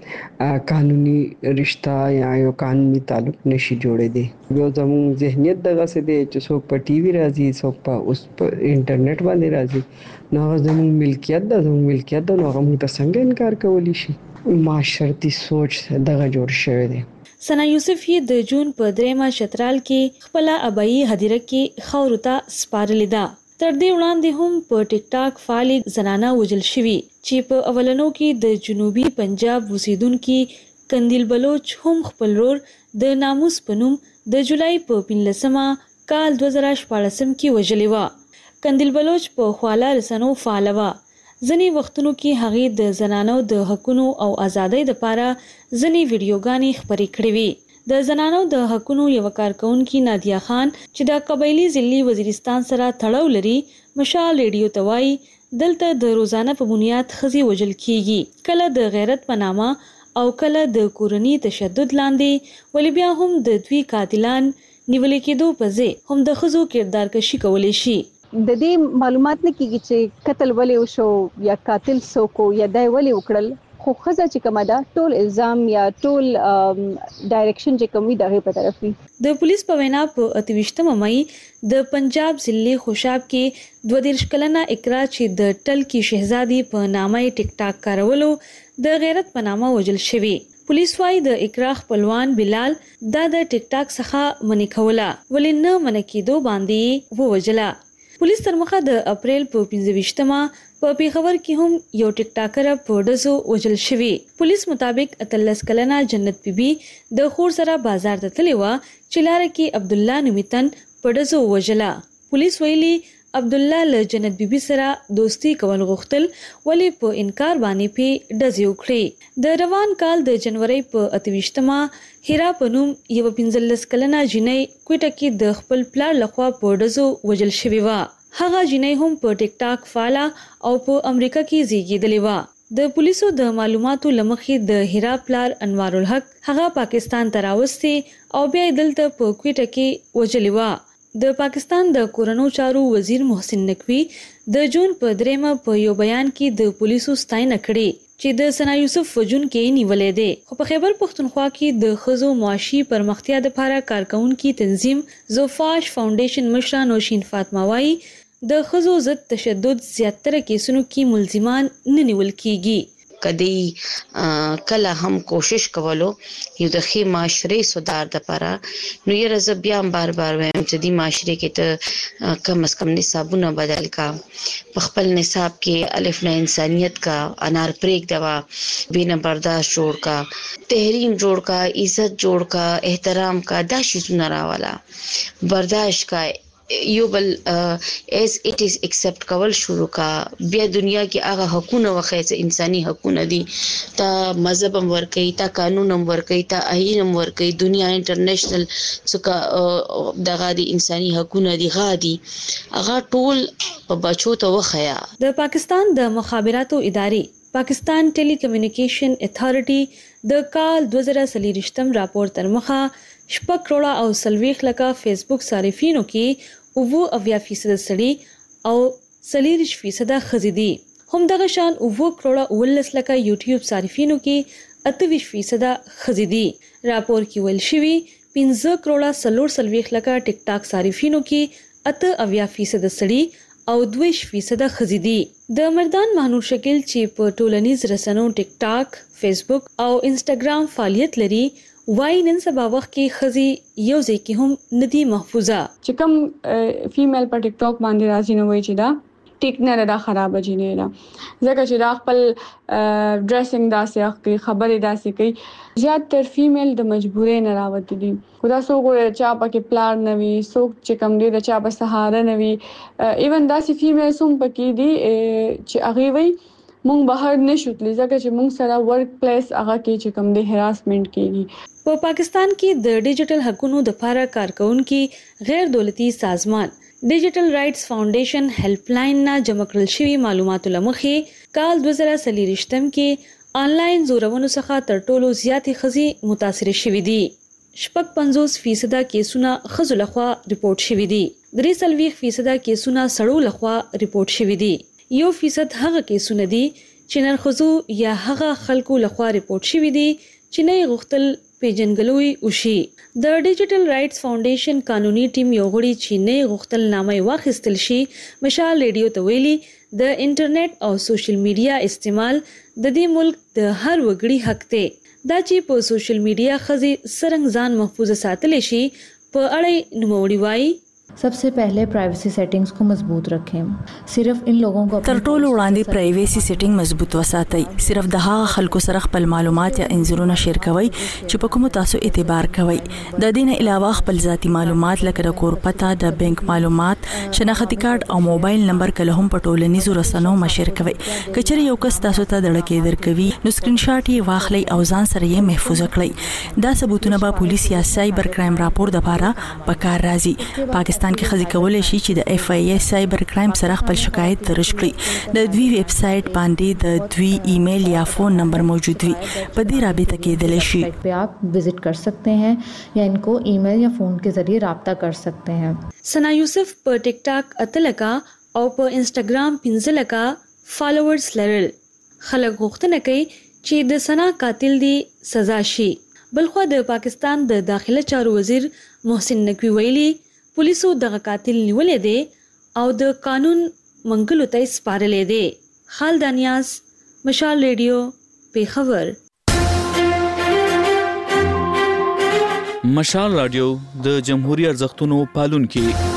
قانوني رشتہ یا یو قانوني تعلق نشي جوړې دي یو زموږ ذهنیت دغه څه دی چې څوک په ټي وي راځي څوک په اوس په انټرنیټ باندې راځي نو زموږ ملکیت د نو هغه موږ ته څنګه انکار کولی شي معاشرتي سوچ دغه جوړ شوی دی سنا یوسف یې د جون په 3 شترال کې خپل ابایي هدیره کې خورتا سپارلې ده تر دې وړاندې هم په ټیک ټاک فعال زنانه وجل شوی چې په اولنو کې د جنوبي پنجاب اوسیدونکو کندیل بلوچ هم خپل رور د ناموس پنوم د جولای په 15 کال 2014 کې وجلې و کندیل بلوچ په خواله رسنو فعال و ځنی وختونو کې هغه د زنانو د حقونو او ازادۍ لپاره ځنی ویډیوګانې خبرې کړې وي د زنانو د حقونو یو کارکونکو نادیا خان چې د قبایلی ضلعي وزیرستان سره تړاو لري مشال ریډیو توای دلته د روزانه په بنیاد خزي وجل کیږي کله د غیرت په نامه او کله د کورنی تشدد لاندې ولې بیا هم د دوی قاتلان نیول کېدو په ځای هم د ښځو کردار کشي کولی شي. د دې معلومات نه کیږي چې قتل ولې وشو یا قاتل څوک یا دای ولې وکړل، خو ښځه چې کومه ده ټول الزام یا ټول ډایرکشن چې کوم وي دغه په طرف وي. د پولیس په وینا په 28 مئی د پنجاب ضلع خوشاب کې 22 کلنه اقرا چې د ټلکی شهزادي په نامه ټیک ټاک کارولو د غیرت په نامه وجل شوی. پولیس وايي د اقرا خپلوان بلال د ټیک ټاک څخه منی کوله ولې نه منکیدو باندې ووجلا. پولیس تر مخه د اپریل په 25مه په پیښور کې هم یو ټیک ټاکر په ډزو وجل شوی. پولیس مطابق 13 کلنه جنت بیبي د خور سره بازار ته تللی و چې لار کې عبد الله نومیتن په ډزو وجلا. پولیس ویلي عبد الله له جنت بیبي سره دوستی کول غوښتل ولې په انکار باندې په ډزې وکړي. د روان کال د جنوري په 28مه هیرا پنوم یو 15 کلنه جنۍ کوټه کې د خپل پلار لخوا په ډزو وجل شوی و. هغه جنۍ هم په ټیک ټاک فعاله او په امریکا کې زیږیدلې و. د پولیسو د معلوماتو لمخې د هیرا پلار انوار الحق هغه پاکستان ته راوستي او بیا دلته په کوټه کې وجلې و. د پاکستان د کورونو چارو وزیر محسن نقوی د جون په 3مه په یو بیان کې د پولیسو ستاینه کړې چې د ثنا یوسف وجون کې نیولې ده. خو په خیبر پختونخوا کې د خزو معاشي پرمختیا لپاره کارکونکو تنظیم زوفاش فاونډیشن مشره نوشین فاطمه وايي د خزو ضد تشدد زیاتره کیسونو کې ملزمان نه نیول کیږي. کدی کله هم کوشش کولو یو د خې معاشري سودار د لپاره نو یې رز بیا بار وایم چې د معاشري کې ته کم از کم نصابونه بدل کا، په خپل نصاب کې الف نه انسانیت کا، انار پریک دوا، بینه برداشت جوړ کا، تحریم جوړ کا، عزت جوړ کا، احترام کا، دا شیزونه راوالا، برداشت کا، یو بل ایز اٹ از ایکسپټ کول شروع کا. بیا دنیا کې هغه حقونه وخیسه انساني حقونه دي تا مذهب هم ورکي، تا قانون هم ورکي، تا آئین هم ورکي، دنیا انټرنیشنل څخه دغه دي انساني حقونه دي غادي هغه ټول په بچو ته وخیا. د پاکستان د مخابراتو ادارې پاکستان ټیلی کمیونیکیشن اتھارټي د کال 2023 راپور تر مخه 6 کروڑه او 40 لکه فیسبوک صارفینو کې 90% سړي او 40% ښځې دي. هم دغه شان 9 کروڑه 19 لکه یوټیوب صارفینو کې 28% ښځې دي. راپور کې ویل شوی 15 کروڑه 40 لکه ټیک ټاک صارفینو کې 88% سړي او 2% ښځې دي. د مردان مانور شکل چې په ټولنیز رسنو ټیک ټاک، فیسبوک او انسټاګرام فعالیت لري وای نن سبا وخت کې خزي یو ځای کې هم ندي محفوظه. چې کوم فیمیل په ټیک ټاک باندې راځي نو وای چې دا ټیک نه دا خراب جنې دا ځکه چې دا خپل ډریسینګ داسې اخلي، خبرې داسې کوي. زیات تر فیمیل د مجبورې نه راوته دي. خدا څوک چا پکې پلان نه وي، څوک چې کم دی د چا په سهاره نه وي. ایون داسې فیمیل سم پکې دي چې هغه وي مونږ بهر نشوتلی ځکه چې مونږ سره ورک پلیس هغه کې چې کوم د هراسمنت کیږي. په پاکستان کې د ډیجیټل حقوقو د لپاره کارکونکو غیر دولتي سازمان ډیجیټل رائټس فاونډیشن هیلپ لاین نه جمع کړل شوی معلوماتو لمخې کال 2023 کې آنلاین زورونو څخه تر ټولو زیاتې ښځې متاثر شوې دي. 55% کیسونه ښځو لخوا ریپورت شوي دي. 43% کیسونه سړو لخوا ریپورت شوي دي. 1% هغه کیسونه دي چې نرخصو یا هغه خلکو لخوا ریپورت شوي دي چې نه غوښتل پیژنګلوي وشي. د ډیجیټل رائټس فاونډیشن قانوني ټیم یو غړي چې نه غوښتل نامه واخیستل شي مشال ریډیو ته ویلي د انټرنیټ او سوشل میډیا استعمال د دې ملک د هر وګړي حق دی. دا چې په سوشل میډیا خزي سرنګ ځان محفوظ ساتل شي په اړه نوموړي وایي सबसे पहले प्राइवेसी सेटिंग्स को मजबूत रखें. सिर्फ इन लोगों को تر ټولو وړاندې پرایویسي سیټینګ مضبوط وساتئ. صرف د هغه خلکو سره خپل معلومات یا انځورونه شیر کوئ چې په کوم تاسو اعتبار کوئ. د دې نه علاوه خپل ذاتی معلومات لکه د کور پته، د بانک معلومات، شناختی کارت او موبایل نمبر کله هم په ټولنیزو رسنیو مشر کوئ. کچره یو کس تاسو ته دړکې درکوي نو سکرین شاټ یې واخلئ او ځان سره یې محفوظ کړئ. دا ثبوتونه به پولیس یا سایبر کرایم راپور د لپاره پکار راځي. پاکستان پاکستان کې خزي کولای شي چې د FIA سایبر کرایم سره خپل شکایت درج کړي. د دوی ویب سټ باندې د دوی ایمیل یا فون نمبر موجود وي. په دې رابطه کېدلی شي. पे आप विजिट कर सकते हैं या इनको ईमेल या फोन के जरिए राब्ता कर सकते हैं. सना यूसुफ पर टिकटॉक अतलका او په انستګرام 15 لکه فالوورز لرل. خلک غوښتنه کوي چې د سنا قاتل دی سزا شي. بلخو د پاکستان د داخله چارو وزیر محسن نقوی ویلي پولیسو دغه قاتل نیولې دي او د قانون منګلو ته سپارلې دي. خالدانیاز مشال ریډیو پیښور. مشال رادیو د جمهوریت ارزښتونو پالونکي